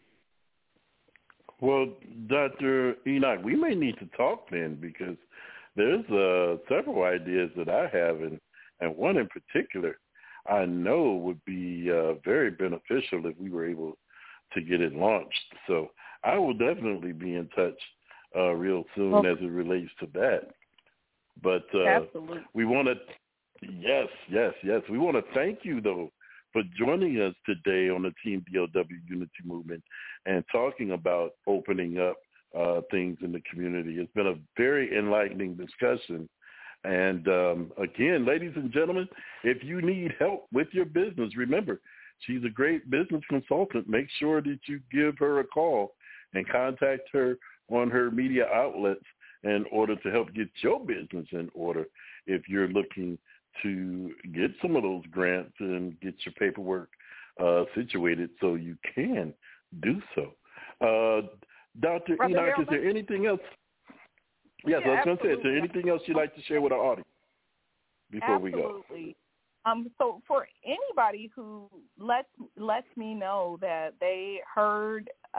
Well, Doctor Enoch, we may need to talk then because there's uh, several ideas that I have, and, and one in particular I know would be uh, very beneficial if we were able to get it launched. So I will definitely be in touch uh, real soon okay. as it relates to that. But uh, we want to, yes, yes, yes. We want to thank you, though, for joining us today on the Team D L W Unity Movement and talking about opening up uh, things in the community. It's been a very enlightening discussion. And um, again, ladies and gentlemen, if you need help with your business, remember, she's a great business consultant. Make sure that you give her a call and contact her on her media outlets in order to help get your business in order if you're looking to get some of those grants and get your paperwork uh, situated so you can do so. Uh, Doctor Brother Enoch, Harold, is there anything else? Yes, yeah, I was going to say, is there anything else you'd like to share with our audience before absolutely. we go? Absolutely. Um, so for anybody who lets lets me know that they heard us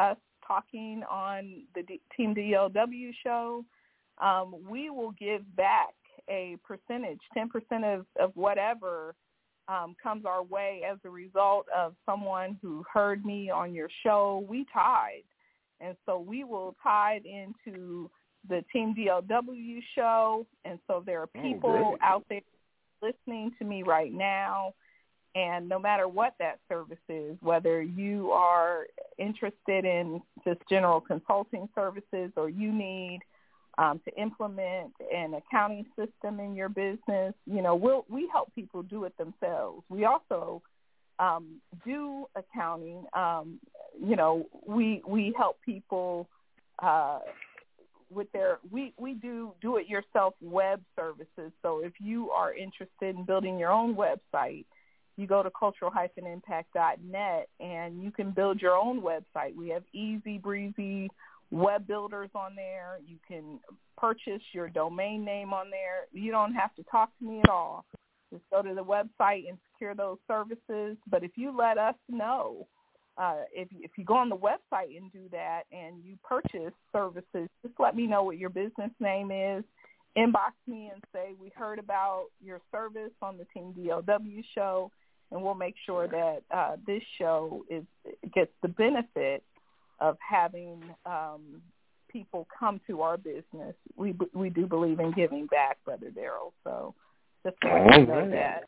talking on the D- Team D L W show, um, we will give back a percentage, ten percent of, of whatever um, comes our way as a result of someone who heard me on your show. We tied. And so we will tithe into the Team D L W show. And so there are people oh, out there listening to me right now. And no matter what that service is, whether you are interested in just general consulting services or you need um, to implement an accounting system in your business, you know, we'll, we help people do it themselves. We also um, do accounting. Um, you know, we we help people uh, with their, we, we do do-it-yourself web services. So if you are interested in building your own website, you go to cultural dash impact dot net and you can build your own website. We have easy breezy web builders on there. You can purchase your domain name on there. You don't have to talk to me at all. Just go to the website and secure those services. But if you let us know, uh, if, if you go on the website and do that and you purchase services, just let me know what your business name is. Inbox me and say, we heard about your service on the Team D L W show, and we'll make sure that uh, this show is gets the benefit of having um, people come to our business. We we do believe in giving back, Brother Daryl. So just to let you know that.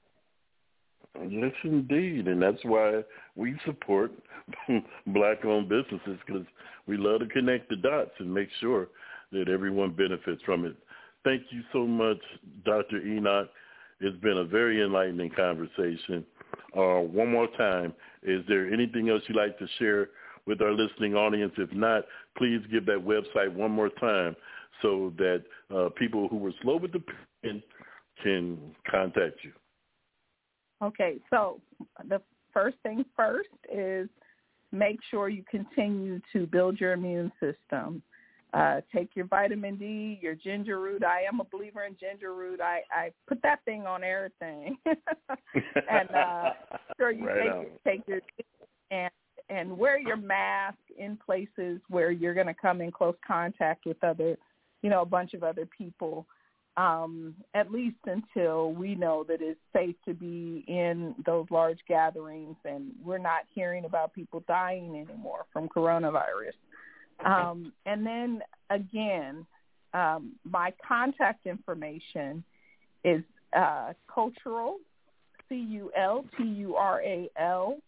Yes, indeed, and that's why we support Black-owned businesses, because we love to connect the dots and make sure that everyone benefits from it. Thank you so much, Doctor Enoch. It's been a very enlightening conversation. Uh, one more time, is there anything else you'd like to share with our listening audience? If not, please give that website one more time so that uh, people who were slow with the pen can contact you. Okay, so the first thing first is make sure you continue to build your immune system. Uh, take your vitamin D, your ginger root. I am a believer in ginger root. I, I put that thing on everything. and uh, sure you right take, take your and and wear your mask in places where you're going to come in close contact with other, you know, a bunch of other people, um, at least until we know that it's safe to be in those large gatherings and we're not hearing about people dying anymore from coronavirus. Um, and then, again, um, my contact information is uh, cultural, C U L T U R A L,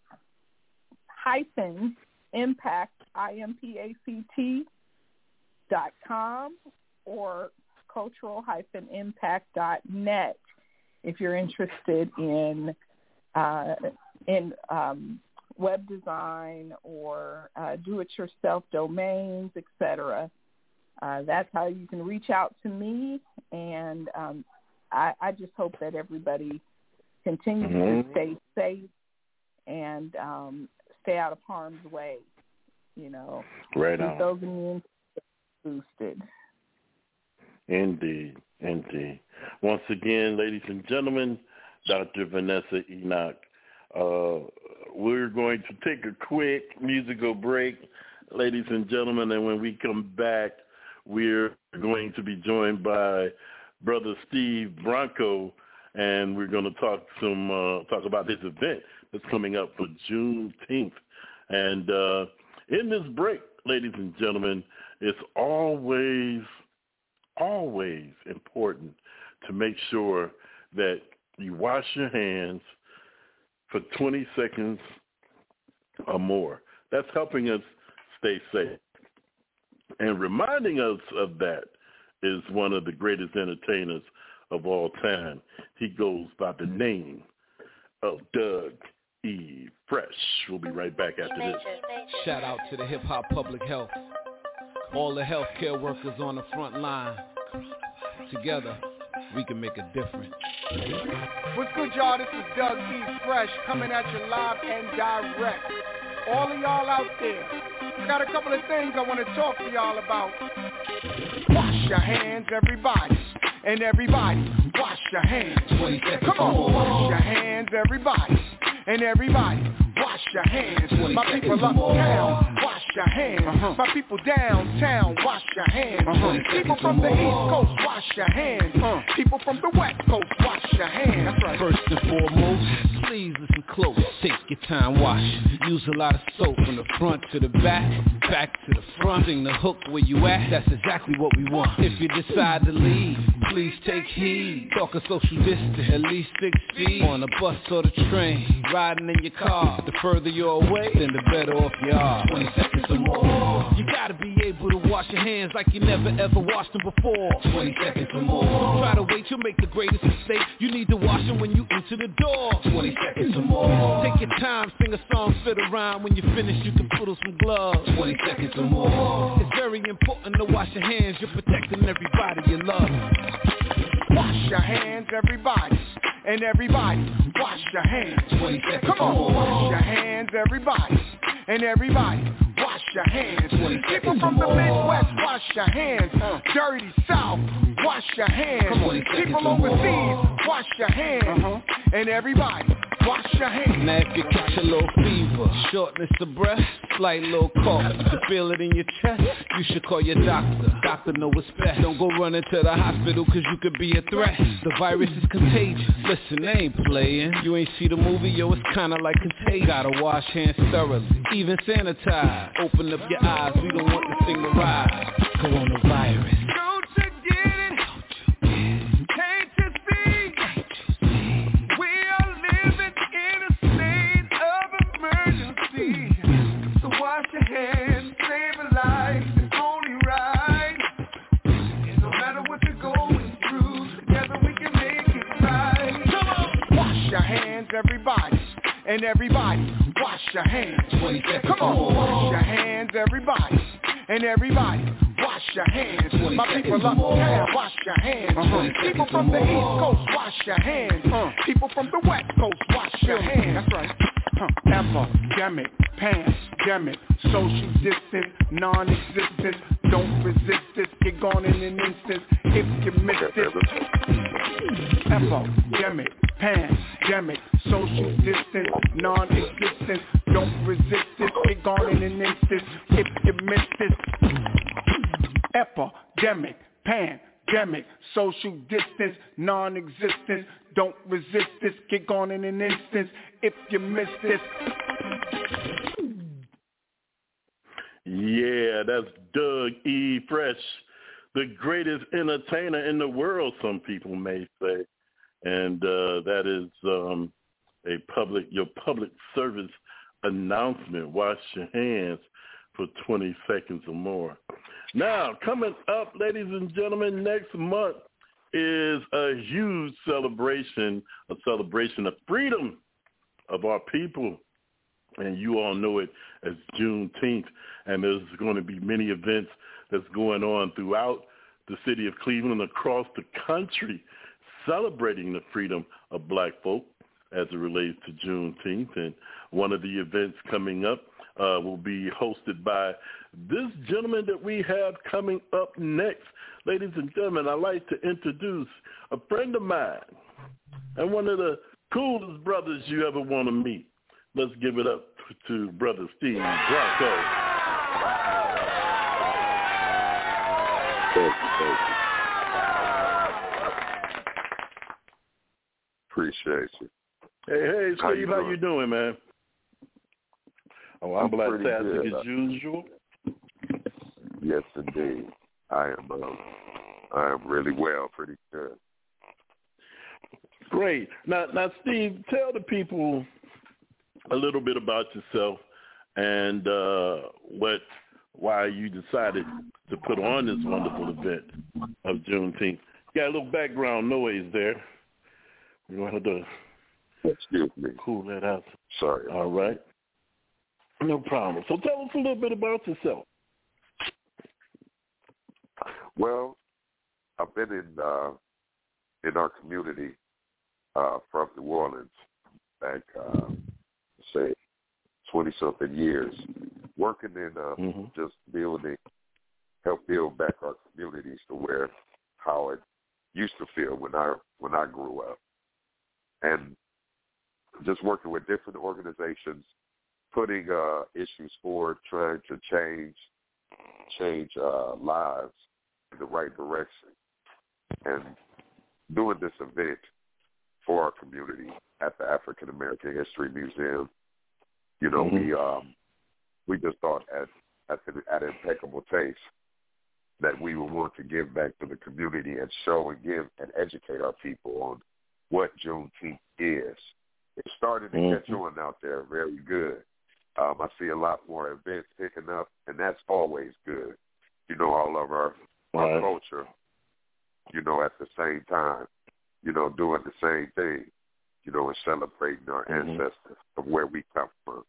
hyphen, impact, I M P A C T, dot com, or cultural dash impact dot net if you're interested in uh, in um web design or uh, do-it-yourself domains, et cetera. Uh, that's how you can reach out to me, and um, I, I just hope that everybody continues mm-hmm. to stay safe and um, stay out of harm's way, you know. Right keep on. those immune systems boosted. Indeed, indeed. Once again, ladies and gentlemen, Doctor Vanessa Enoch. Uh, we're going to take a quick musical break, ladies and gentlemen, and when we come back, we're going to be joined by Brother Steve Bronco, and we're going to talk some uh, talk about his event that's coming up for Juneteenth. And uh, in this break, ladies and gentlemen, it's always, always important to make sure that you wash your hands for twenty seconds or more. That's helping us stay safe. And reminding us of that is one of the greatest entertainers of all time. He goes by the name of Doug E. Fresh. We'll be right back after this. Shout out to the hip-hop public health. All the healthcare workers on the front line. Together, we can make a difference. What's good, y'all? This is Doug E. Fresh coming at you live and direct. All of y'all out there, I got a couple of things I want to talk to y'all about. Wash your hands, everybody. And everybody, wash your hands. Come on, wash your hands, everybody. And everybody, wash your hands. My people uptown, wash your hands. Uh-huh. My people downtown, wash your hands. Uh-huh. People from the East Coast, wash your hands. Uh-huh. People from the West Coast, wash your hands. That's right. First and foremost, please listen close. Take your time, wash. Use a lot of soap from the front to the back, back to the front. Sing the hook where you at. That's exactly what we want. If you decide to leave, please take heed. Talk a social distance, at least six feet. On a bus or the train, riding in your car. The further you're away, then the better off you are. twenty seconds or more. You gotta be able to wash your hands like you never ever washed them before. twenty seconds or more. Try to wait, you'll make the greatest mistake. You need to wash them when you enter the door. twenty seconds or more. Take your time, sing a song, fit a rhyme. When you finish, you can put on some gloves. twenty seconds or more. It's very important to wash your hands. You're protecting everybody you love. Wash your hands, everybody. And everybody, wash your hands. twenty seconds. Come on, wash your hands, everybody. And everybody, wash your hands. People from the Midwest, wash your hands. Uh, Dirty South, wash your hands. On, people overseas, wash your hands. Uh-huh. And everybody, wash your hands. Now if you catch a little fever, shortness of breath, slight little cough, you feel it in your chest, you should call your doctor. Doctor know what's best. Don't go running to the hospital cause you could be a threat. The virus is contagious. Listen, they ain't playing. You ain't see the movie, yo, it's kinda like contagious. Gotta wash hands thoroughly, even sanitize. Open up your eyes, we don't want this thing to rise. Coronavirus. Don't you get it? Don't you get it? Can't you see? Can't you see? We are living in a state of emergency. So wash your hands, save a life, it's only right. And no matter what you're going through, together we can make it right. Come on! Wash your hands, everybody. And everybody, wash your hands. twenty seconds. Come on, wash your hands, everybody. And everybody, wash your hands. My people uptown, wash your hands. Uh-huh. People from the East Coast, wash your hands. Uh, people from the West Coast, wash your hands. That's right. Huh. Epidemic, pandemic, social distance, non-existent. Don't resist this, get gone in an instant. If you miss this. Epidemic, pandemic, social distance, non-existent. Don't resist this, get gone in an instant. If you miss this. Epidemic, pandemic, social distance, non-existent. Don't resist this, get gone in an instant. If you miss this. Yeah, that's Doug E. Fresh, the greatest entertainer in the world, some people may say. And uh, that is um, a public, your public service announcement. Wash your hands for twenty seconds or more. Now, coming up, ladies and gentlemen, next month is a huge celebration, a celebration of freedom of our people. And you all know it as Juneteenth. And there's going to be many events that's going on throughout the city of Cleveland, across the country, celebrating the freedom of black folk as it relates to Juneteenth. And one of the events coming up uh, will be hosted by this gentleman that we have coming up next. Ladies and gentlemen, I'd like to introduce a friend of mine and one of the coolest brothers you ever want to meet. Let's give it up to Brother Steve Bronco. Thank you, thank you. Appreciate you. Hey, hey, Steve, how you, how doing? you doing, man? Oh, I'm, I'm black-tastic as usual. Yes, indeed. I am. Um, I am really well, pretty good. Great. Now, now, Steve, tell the people a little bit about yourself and uh, what, why you decided to put on this wonderful event of Juneteenth. Got a little background noise there. We wanted to Excuse me. cool that out. Sorry. All right. No problem. So tell us a little bit about yourself. Well, I've been in uh, in our community uh, from New Orleans back, uh, say, twenty-something years, working in uh, mm-hmm. just building, help build back our communities to where how it used to feel when I when I grew up, and just working with different organizations putting uh, issues forward, trying to change change uh, lives in the right direction, and doing this event for our community at the African American History Museum. You know, mm-hmm. we um, we just thought at at, the, at Impeccable Taste that we would want to give back to the community and show and give and educate our people on what Juneteenth is. It's starting to mm-hmm. catch on out there very good. Um, I see a lot more events picking up, and that's always good. You know, all of our, our right. culture, you know, at the same time, you know, doing the same thing, you know, and celebrating our mm-hmm. ancestors of where we come from.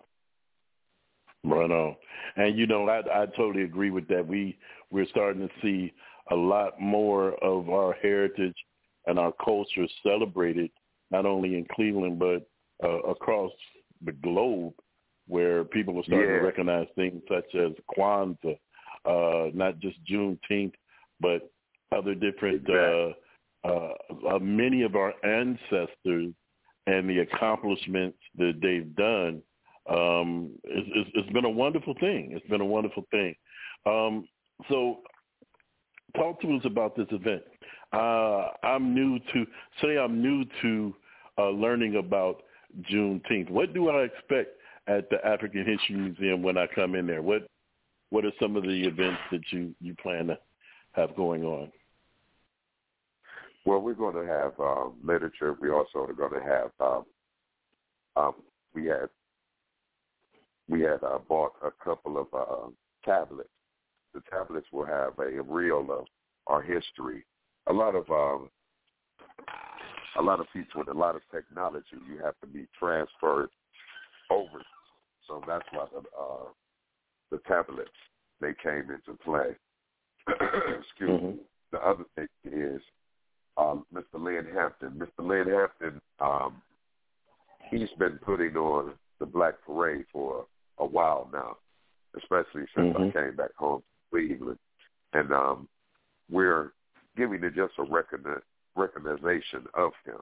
Right on. And, you know, I, I totally agree with that. We, we're starting to see a lot more of our heritage and our culture celebrated, not only in Cleveland, but uh, across the globe, where people are starting yeah. to recognize things such as Kwanzaa, uh, not just Juneteenth, but other different, exactly. uh, uh, uh, many of our ancestors and the accomplishments that they've done. Um, it's, it's, it's been a wonderful thing. It's been a wonderful thing. Um, so talk to us about this event. Uh, I'm new to, say I'm new to uh, learning about Juneteenth. What do I expect at the African History Museum when I come in there? What What are some of the events that you, you plan to have going on? Well, we're going to have um, literature. We also are going to have, um, um, we had, we had uh, bought a couple of uh, tablets. The tablets will have a reel of our history. A lot of um, a lot of people with a lot of technology, you have to be transferred over. So that's why the, uh, the tablets, they came into play. Excuse mm-hmm. me. The other thing is um, Mister Lynn Hampton. Mister Lynn Hampton, um, he's been putting on the Black Parade for a while now, especially since mm-hmm. I came back home to Cleveland. And um, we're giving it just a recogni- recognition of him.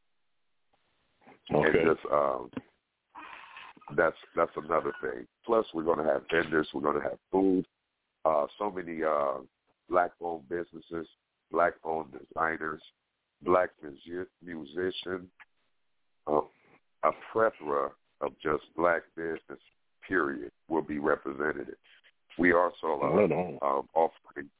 Okay. And just, um, that's that's another thing. Plus, we're going to have vendors. We're going to have food. Uh, so many uh, Black-owned businesses, Black-owned designers, Black music- musicians, uh, a plethora of just Black business, period, will be represented. We also uh, um, offering,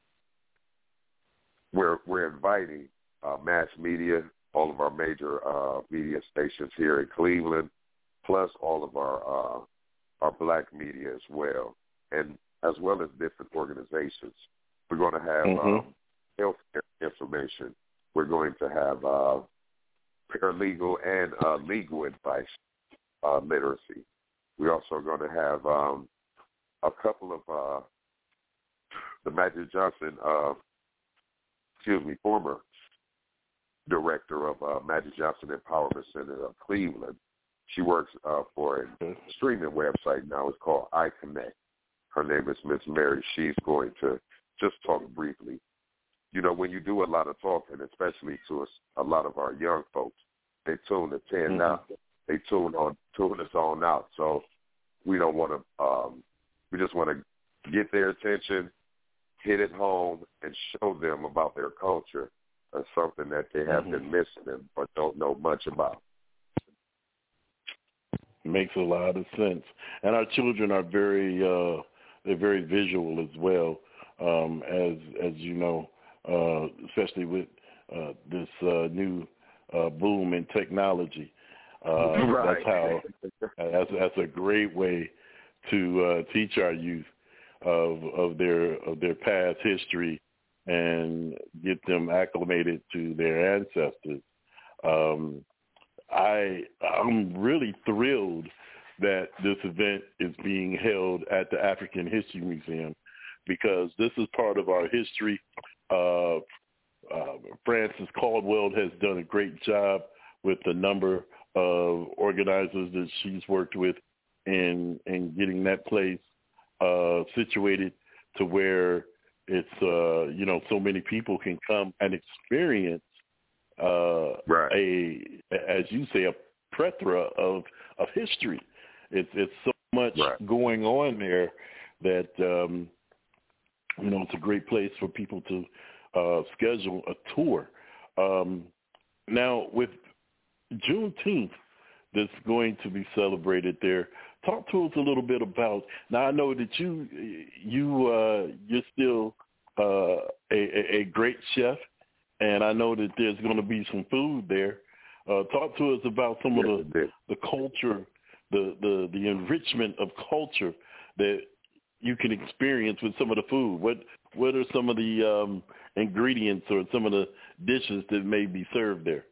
we're, we're inviting uh, mass media, all of our major uh, media stations here in Cleveland, plus all of our uh, our Black media as well, and as well as different organizations. We're going to have mm-hmm. um, healthcare information. We're going to have uh, paralegal and uh, legal advice uh, literacy. We're also going to have um, a couple of uh, the Magic Johnson, uh, excuse me, former director of uh, Magic Johnson Empowerment Center of Cleveland. She works uh, for a streaming website now. It's called iConnect. Her name is Miss Mary. She's going to just talk briefly. You know, when you do a lot of talking, especially to us, a lot of our young folks, they tune the ten mm-hmm. out. They tune on, tune us on out. So we don't want to. Um, we just want to get their attention, hit it home, and show them about their culture, as something that they have mm-hmm. been missing but don't know much about. Makes a lot of sense, and our children are very uh, they're very visual as well, um, as as you know, uh, especially with uh, this uh, new uh, boom in technology. Uh, right. That's how that's, that's a great way to uh, teach our youth of of their of their past history and get them acclimated to their ancestors. Um, I, I'm really thrilled that this event is being held at the African History Museum because this is part of our history. Uh, uh, Frances Caldwell has done a great job with the number of organizers that she's worked with in, in getting that place uh, situated to where it's, uh, you know, so many people can come and experience Uh, right. a, as you say, a plethora of, of history. it's it's so much right. going on there that um, you know it's a great place for people to uh, schedule a tour. Um, now with Juneteenth that's going to be celebrated there, talk to us a little bit about. Now I know that you you uh, you're still uh, a, a great chef, and I know that there's going to be some food there. Uh, talk to us about some yes, of the the culture, the, the the enrichment of culture that you can experience with some of the food. What what are some of the um, ingredients or some of the dishes that may be served there?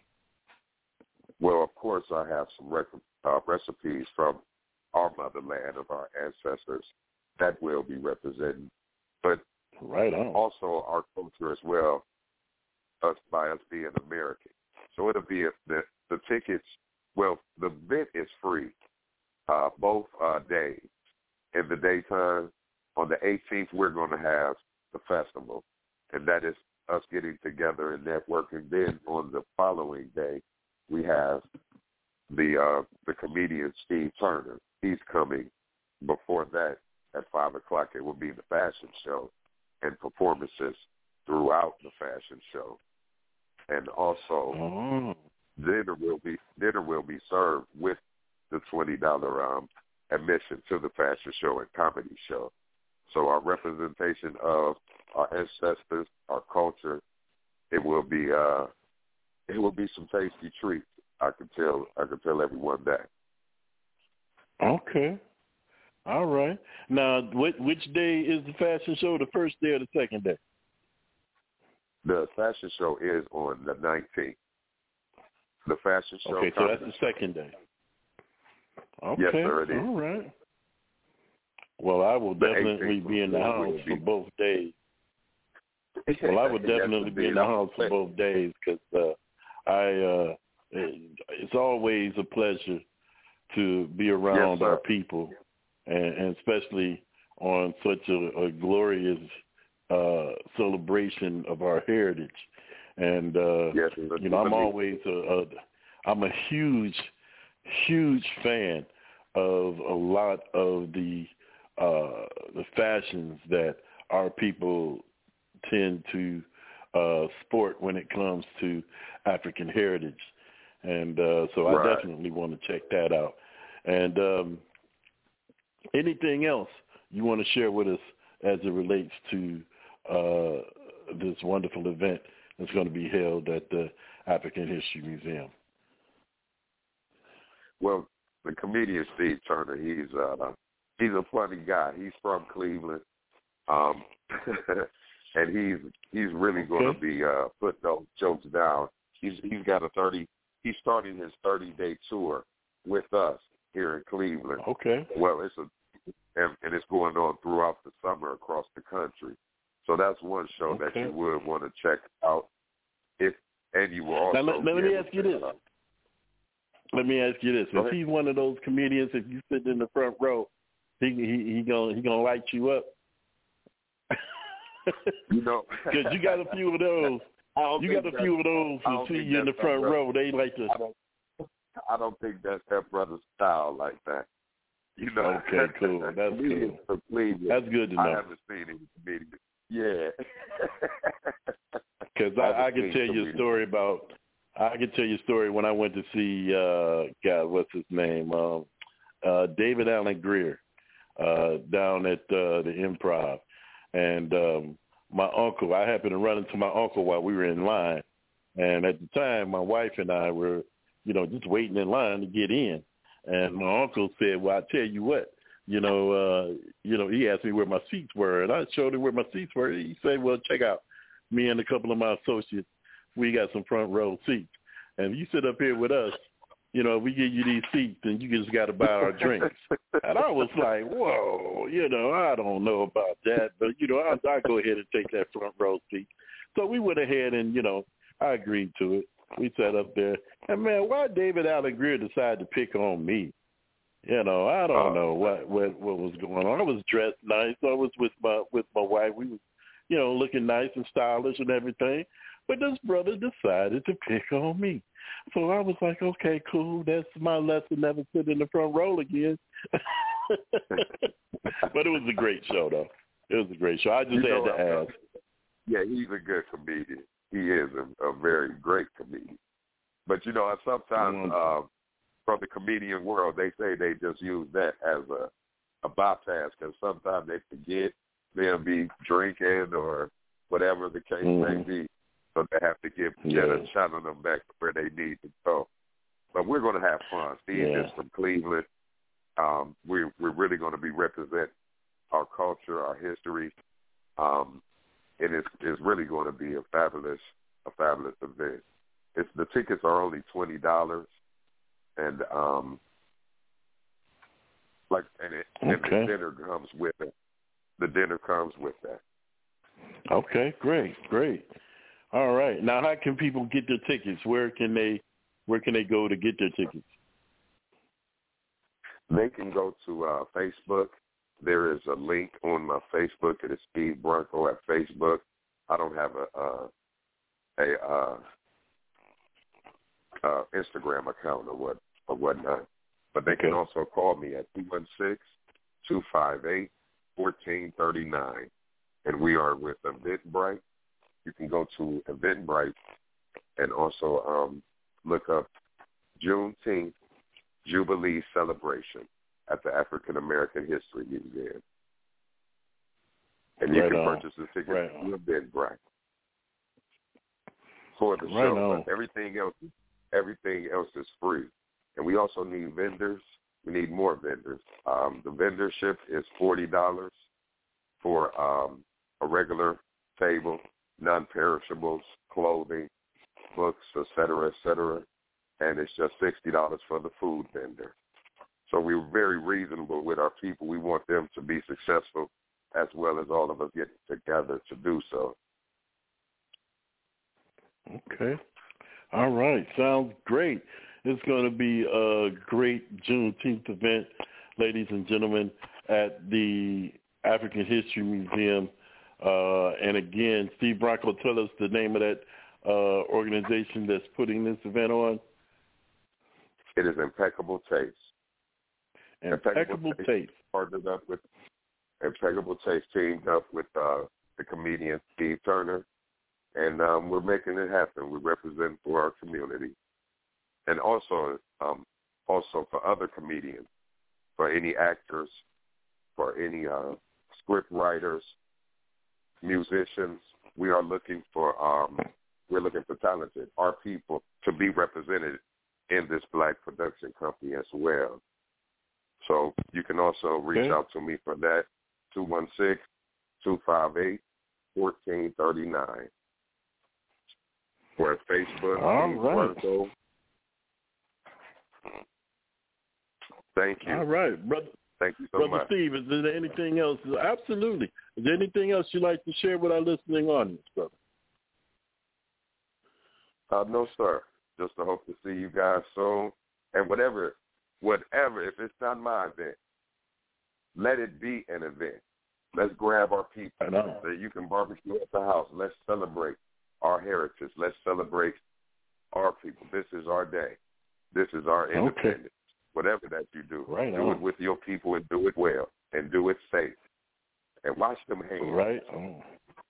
Well, of course, I have some rec- uh, recipes from our motherland of our ancestors that will be represented, but right on. Also our culture as well, us by us being American. So it'll be a, the the tickets. Well, the event is free, uh, both uh, days. In the daytime, on the eighteenth, we're going to have the festival, and that is us getting together and networking. Then on the following day, we have the uh, the comedian Steve Turner. He's coming. Before that, at five o'clock, it will be the fashion show and performances throughout the fashion show, and also oh. dinner will be dinner will be served with the twenty dollar um, admission to the fashion show and comedy show. So our representation of our ancestors, our culture, it will be uh, it will be some tasty treats. I can tell I can tell everyone that. Okay. All right. Now, which, which day is the fashion show? The first day or the second day? The fashion show is on the nineteenth. The fashion show. Okay, so that's the second day. Okay. Yes, sir, it is. All right. Well, I will definitely be in the house for both days. Well, I would definitely be in the house for both days because uh, I. Uh, it's always a pleasure to be around yes, our people, and, and especially on such a, a glorious uh, celebration of our heritage. And uh, yes, you know, I'm always a, a I'm a huge, huge fan of a lot of the uh, the fashions that our people tend to uh, sport when it comes to African heritage. And uh, so right. I definitely want to check that out. And um, anything else you want to share with us as it relates to uh, this wonderful event that's going to be held at the African History Museum? Well, the comedian Steve Turner, he's uh, he's a funny guy. He's from Cleveland, um, and he's he's really going to okay. be uh, putting those jokes down. He's he's got a thirty. He's starting his thirty-day tour with us here in Cleveland. Okay. Well, it's a and, and it's going on throughout the summer across the country. So that's one show okay. that you would want to check out. If and you will also. Now, let, let me ask you this. Let me ask you this: If he's one of those comedians, if you sit in the front row, he he he gonna he gonna light you up. You know, because you got a few of those. You got a few of those who see you in the front row. They like to. I don't, I don't think that's that brother's style like that. You know. Okay, cool. That's cool. That's good to know. I haven't seen any comedians. Yeah. Because I, I, I can tell you a story about. I can tell you a story when I went to see. Uh, God, what's his name? Um, uh, David Allen Greer uh, down at uh, the Improv, and. Um, My uncle, I happened to run into my uncle while we were in line. And at the time, my wife and I were, you know, just waiting in line to get in. And my uncle said, well, I tell you what, you know, uh, you know, he asked me where my seats were. And I showed him where my seats were. He said, well, check out me and a couple of my associates. We got some front row seats. And if you sit up here with us, you know, we give you these seats and you just got to buy our drinks. And I was like, whoa, you know, I don't know about that. But, you know, I'll, I'll go ahead and take that front row seat. So we went ahead and, you know, I agreed to it. We sat up there. And, man, why David Allen Greer decided to pick on me? You know, I don't know what, what, what was going on. I was dressed nice. I was with my with my wife. We was, you know, looking nice and stylish and everything. But this brother decided to pick on me. So I was like, okay, cool. That's my lesson. Never sit in the front row again. But it was a great show, though. It was a great show. I just you had to ask. Yeah, he's a good comedian. He is a, a very great comedian. But, you know, sometimes mm-hmm. uh, from the comedian world, they say they just use that as a, a bypass because sometimes they forget they'll be drinking or whatever the case mm-hmm. may be. So they have to give yeah. a shot on them back to where they need to go. But we're going to have fun. Steve yeah. is from Cleveland. Um, we're, we're really going to be representing our culture, our history. Um, and it's, it's really going to be a fabulous, a fabulous event. It's, the tickets are only twenty dollars. And, um, like, and, it, okay. and the dinner comes with it. The dinner comes with that. Okay, great, great. All right. Now, how can people get their tickets? Where can they, where can they go to get their tickets? They can go to uh, Facebook. There is a link on my Facebook. It is Steve Bronco at Facebook. I don't have a uh, a uh, uh, Instagram account or what or whatnot, but they okay. can also call me at two one six, two five eight, one four three nine, and we are with Eventbrite. You can go to Eventbrite and also um, look up Juneteenth Jubilee Celebration at the African American History Museum. And you right can on. purchase the tickets right through Eventbrite for the right show. On. But everything else, everything else is free. And we also need vendors. We need more vendors. Um, the vendorship is forty dollars for um, a regular table, non-perishables, clothing, books, et cetera, et cetera. And it's just sixty dollars for the food vendor. So we're very reasonable with our people. We want them to be successful as well as all of us get together to do so. Okay. All right. Sounds great. It's going to be a great Juneteenth event, ladies and gentlemen, at the African History Museum. Uh, and again, Steve Bronco, tell us the name of that uh, organization that's putting this event on. It is Impeccable Taste. Impeccable, Impeccable Taste. Taste. Partnered up with Impeccable Taste, teamed up with uh, the comedian Steve Turner, and um, we're making it happen. We're representing for our community, and also, um, also for other comedians, for any actors, for any uh, script writers, musicians. We are looking for um, we're looking for talented our people to be represented in this black production company as well. So you can also reach okay. out to me for that, two one six, two five eight, one four three nine. Or at Facebook. All right. Bronco. Thank you. All right, brother. Thank you so Brother much. Steve, is there anything else? Absolutely. Is there anything else you'd like to share with our listening audience, brother? Uh, no, sir. Just to hope to see you guys soon. And whatever, whatever, if it's not my event, let it be an event. Let's grab our people so you can barbecue at the house. Let's celebrate our heritage. Let's celebrate our people. This is our day. This is our independence. Okay. Whatever that you do, right do on. it with your people and do it well and do it safe. And wash them hands. Right on.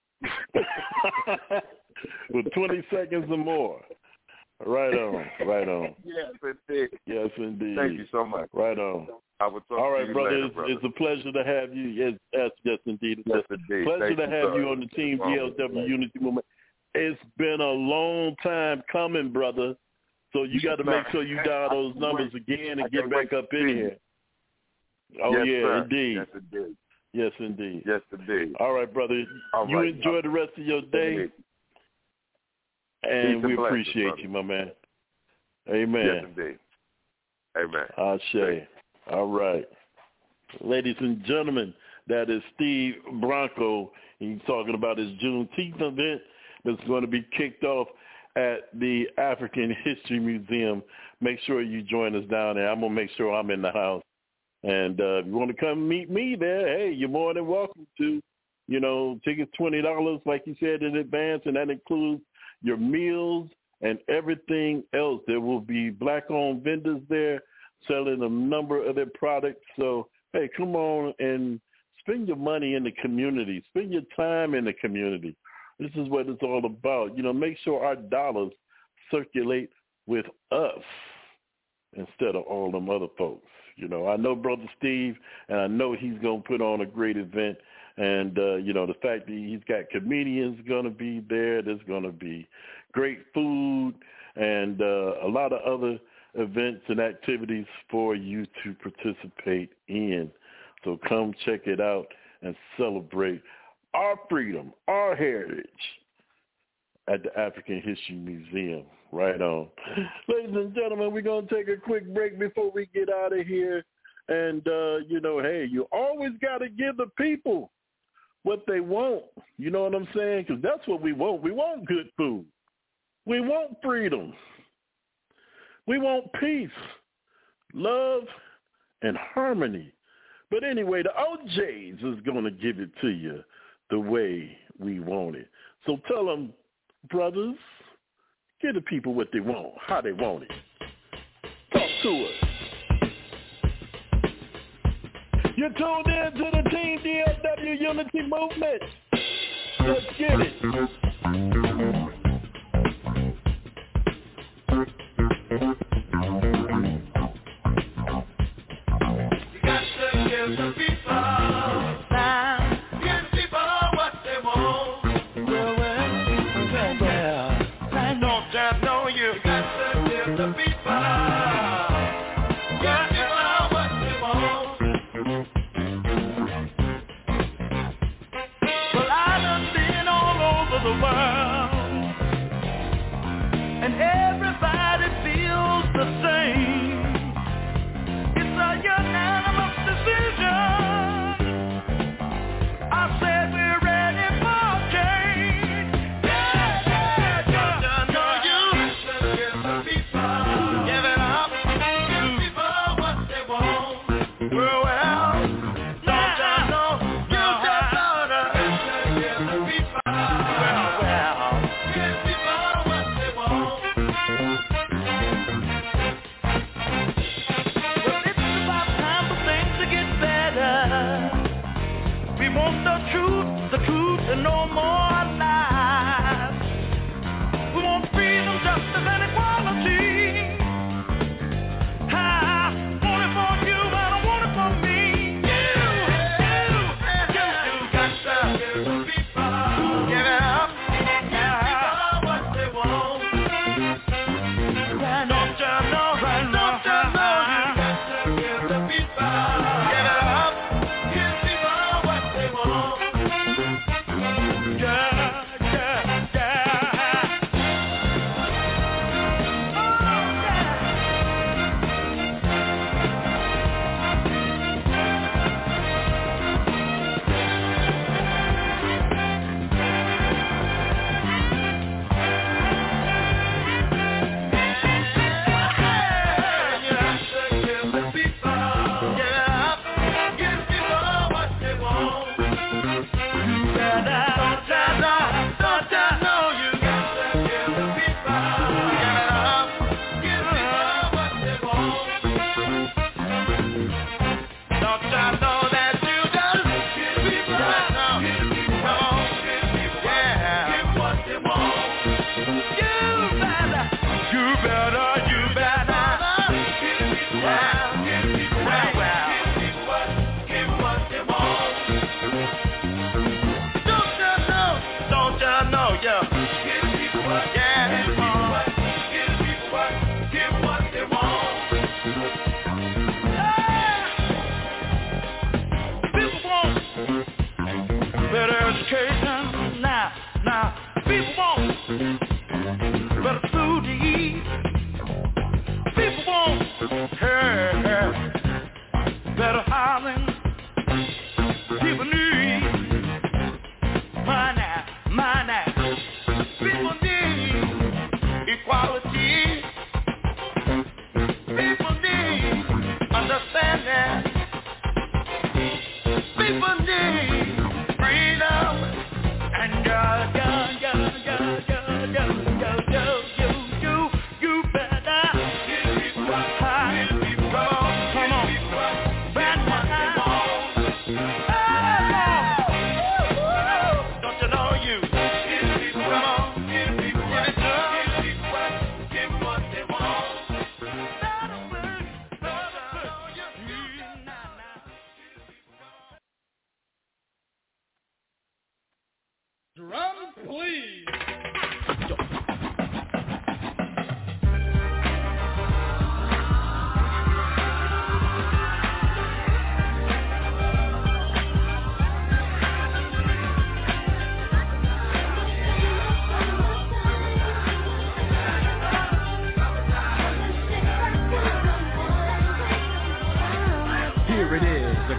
With twenty seconds or more. Right on, right on. Yes, indeed. Yes, indeed. Thank you so much. Right on. I will talk All right, to you brother, later, it's, brother. It's a pleasure to have you. Yes, yes, yes indeed. Yes, indeed. Pleasure Thank to have you, you on the Team D L W Unity Movement. It's been a long time coming, brother. So you got to make sure you dial those numbers again and get back up in here. Oh, yes, yeah, sir. indeed. Yes, indeed. Yes, indeed. Yes, indeed. All right, brother. All you right. enjoy the rest of your day. And we appreciate brother. you, my man. Amen. Yes, indeed. Amen. Ashe. All right. Ladies and gentlemen, that is Steve Bronco. He's talking about his Juneteenth event that's going to be kicked off at the African History Museum. Make sure you join us down there. I'm going to make sure I'm in the house. And uh, if you want to come meet me there, hey, you're more than welcome to. You know, tickets twenty dollars, like you said, in advance, and that includes your meals and everything else. There will be black-owned vendors there selling a number of their products. So, hey, come on and spend your money in the community. Spend your time in the community. This is what it's all about. You know, make sure our dollars circulate with us instead of all them other folks. You know, I know Brother Steve, and I know he's going to put on a great event. And, uh, you know, the fact that he's got comedians going to be there, there's going to be great food and uh, a lot of other events and activities for you to participate in. So come check it out and celebrate our freedom, our heritage at the African History Museum. Right on. Ladies and gentlemen, we're going to take a quick break before we get out of here. And, uh, you know, hey, you always got to give the people what they want. You know what I'm saying? Because that's what we want. We want good food. We want freedom. We want peace, love, and harmony. But anyway, the O Js is going to give it to you the way we want it. So tell them, brothers, give the people what they want, how they want it. Talk to us. You're tuned in to the Team D L W Unity Movement. Let's get it.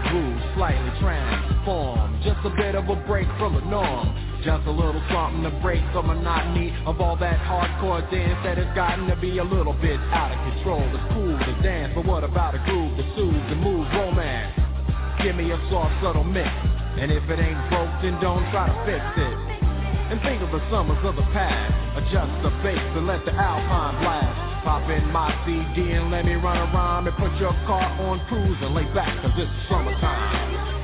groove, slightly transformed. Just a bit of a break from the norm. Just a little something to break the monotony of all that hardcore dance that has gotten to be a little bit out of control. It's cool to dance, but what about a groove that soothes and moves romance? Give me a soft, subtle mix, and if it ain't broke, then don't try to fix it. And think of the summers of the past. Adjust the bass and let the Alpine blast. Pop in my C D and let me run around and put your car on cruise and lay back, cause this is summertime.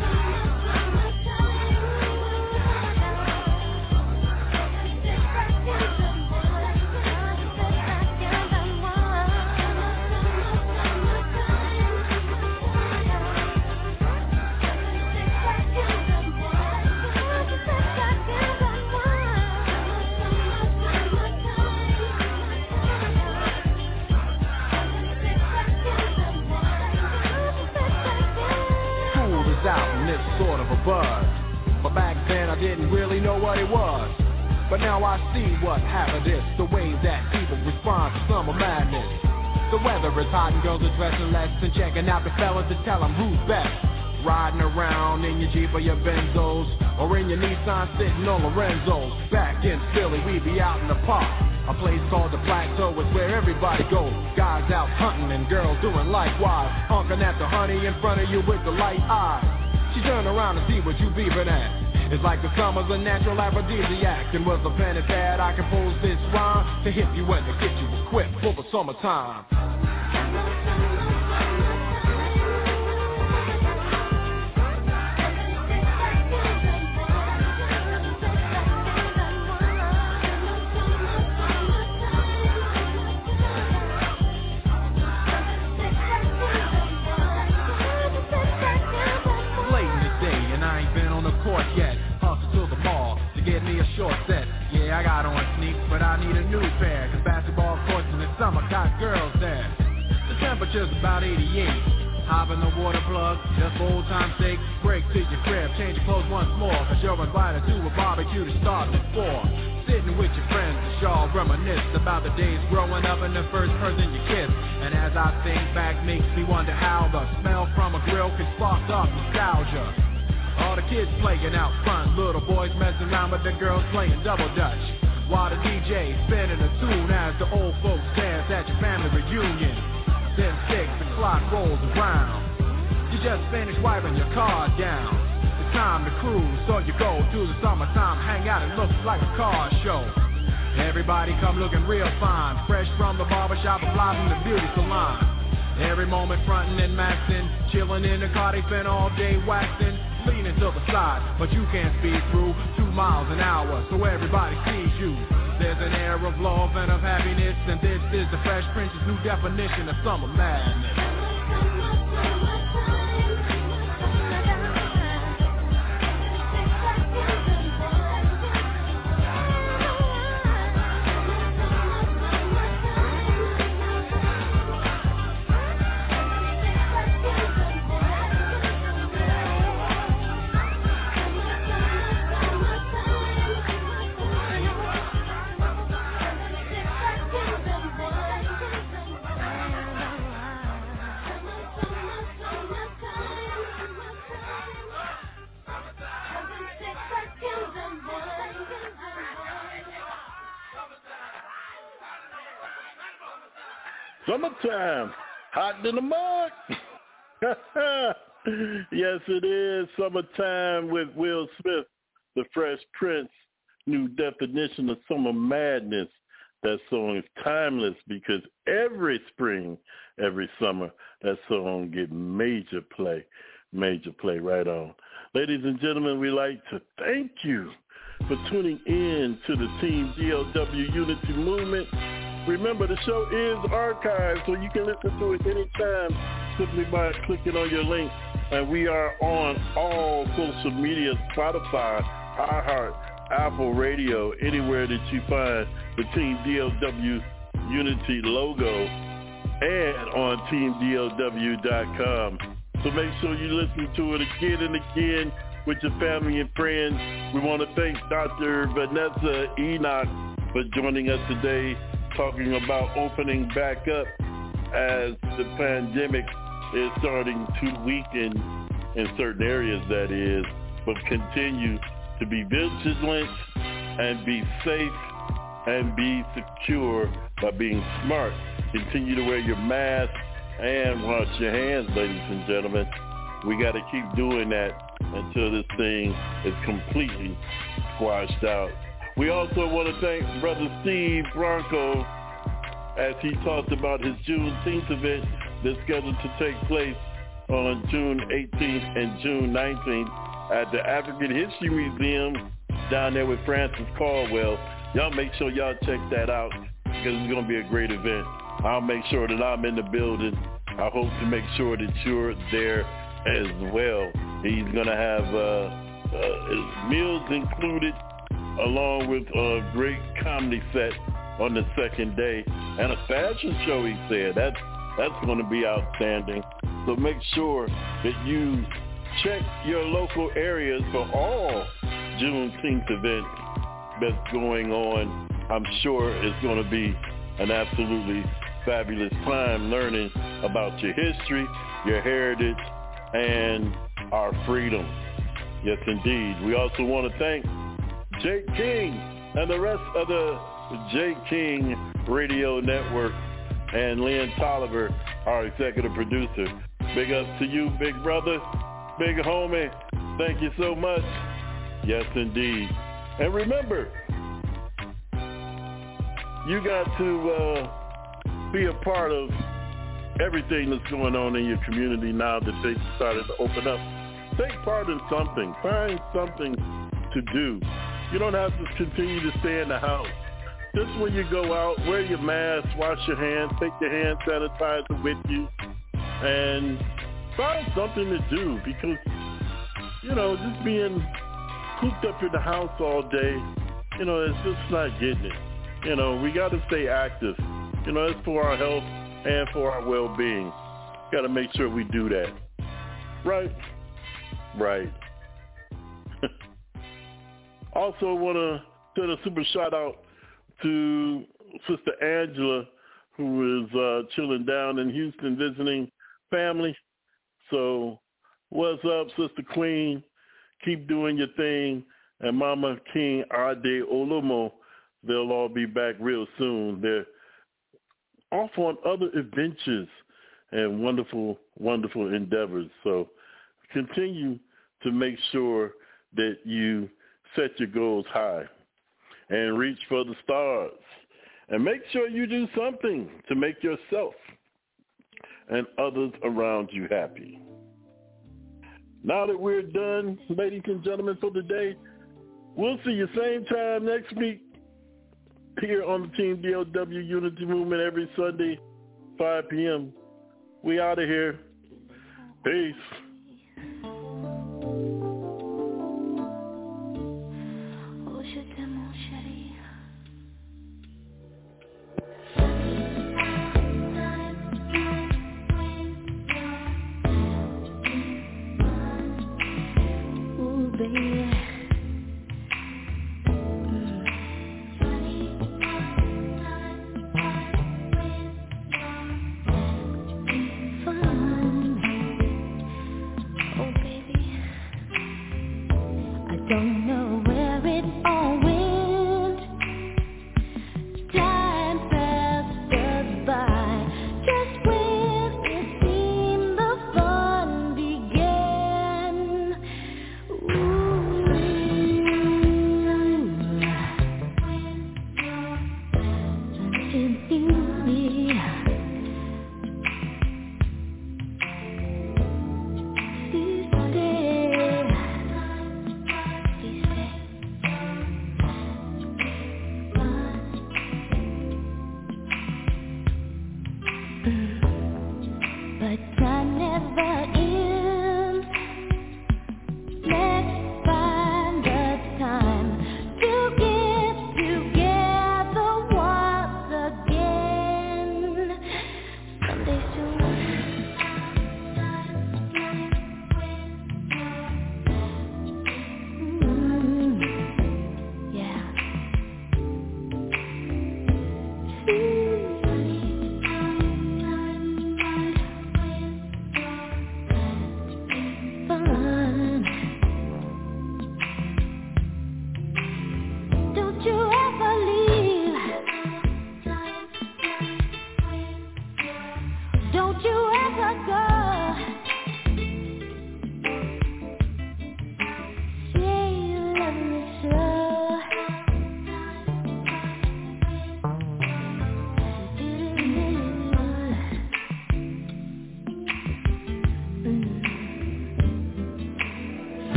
Sort of a buzz, but back then I didn't really know what it was. But now I see what happened is the way that people respond to summer madness. The weather is hot and girls are dressing less and checking out the fellas to tell them who's best. Riding around in your Jeep or your Benzos, or in your Nissan sitting on Lorenzo's. Back in Philly, we be out in the park. A place called the Plateau is where everybody goes. Guys out hunting and girls doing likewise. Honking at the honey in front of you with the light eyes. She turned around to see what you beeping at. It's like the summer's a natural aphrodisiac. And was the planet that I composed this rhyme to hit you and to get you equipped for the summertime. Yet, hustle to the mall to get me a short set. Yeah, I got on sneaks, but I need a new pair, cause basketball courts in the summer got girls there. The temperature's about eighty-eight. Hop in the water plug, just for old time's sake. Break to your crib, change your clothes once more, cause you're invited to a barbecue to start at four. Sitting with your friends, y'all reminisce about the days growing up and the first person you kissed. And as I think back, makes me wonder how the smell from a grill can spark off nostalgia. All the kids playing out front, little boys messing around with the girls playing double dutch. While the D J spinning a tune as the old folks dance at your family reunion. Then six o'clock rolls around. You just finished wiping your car down. It's time to cruise, so you go through the summertime, hang out, it looks like a car show. Everybody come looking real fine, fresh from the barbershop and live from the beauty salon. Every moment frontin' and maxin', chillin' in the car, they spend all day waxin'. Leaning to the side, but you can't speed through two miles an hour, so everybody sees you. There's an air of love and of happiness, and this is the Fresh Prince's new definition of summer madness. Summertime, hot in the mud. Yes, it is summertime with Will Smith, the Fresh Prince, new definition of summer madness. That song is timeless because every spring, every summer, that song get major play, major play right on. Ladies and gentlemen, we'd like to thank you for tuning in to the Team D L W Unity Movement. Remember, the show is archived, so you can listen to it anytime simply by clicking on your link. And we are on all social media, Spotify, iHeart, Apple Radio, anywhere that you find the Team D L W Unity logo, and on team D L W dot com. So make sure you listen to it again and again with your family and friends. We want to thank Doctor Vanessa Enoch for joining us today, talking about opening back up as the pandemic is starting to weaken in certain areas, that is, but continue to be vigilant and be safe and be secure by being smart. Continue to wear your mask and wash your hands, ladies and gentlemen. We got to keep doing that until this thing is completely squashed out. We also want to thank Brother Steve Bronco as he talked about his Juneteenth event that's scheduled to take place on June eighteenth and June nineteenth at the African History Museum down there with Francis Caldwell. Y'all make sure y'all check that out because it's going to be a great event. I'll make sure that I'm in the building. I hope to make sure that you're there as well. He's going to have uh, uh, meals included along with a great comedy set on the second day and a fashion show, he said. That's, that's going to be outstanding. So make sure that you check your local areas for all Juneteenth events that's going on. I'm sure it's going to be an absolutely fabulous time learning about your history, your heritage, and our freedom. Yes, indeed. We also want to thank Jake King and the rest of the Jake King Radio Network and Lynn Tolliver, our executive producer. Big ups to you, big brother, big homie. Thank you so much. Yes, indeed. And remember, you got to uh, be a part of everything that's going on in your community now that things started to open up. Take part in something. Find something to do. You don't have to continue to stay in the house. Just when you go out, wear your mask, wash your hands, take your hand sanitizer with you, and find something to do because, you know, just being cooped up in the house all day, you know, it's just not getting it. You know, we got to stay active. You know, it's for our health and for our well-being. Got to make sure we do that. Right? Right. Also want to send a super shout out to Sister Angela, who is uh, chilling down in Houston visiting family. So what's up, Sister Queen? Keep doing your thing. And Mama King Ade Olumo, they'll all be back real soon. They're off on other adventures and wonderful, wonderful endeavors. So continue to make sure that you set your goals high and reach for the stars. And make sure you do something to make yourself and others around you happy. Now that we're done, ladies and gentlemen, for the day, we'll see you same time next week here on the Team D L W Unity Movement every Sunday, five p.m. We out of here. Peace.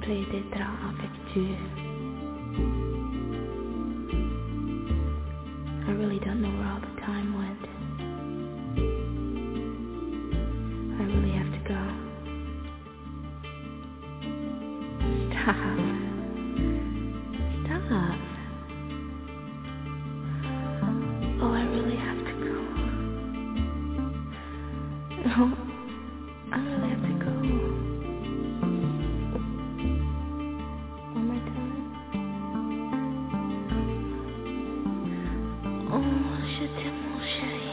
rappeler d'être avec Dieu. I really don't know where all the time went. I really have to go. Stop. Stop. Oh, I really have to go. No, I really have to go. One more time. Oh, je t'aime, mon chéri.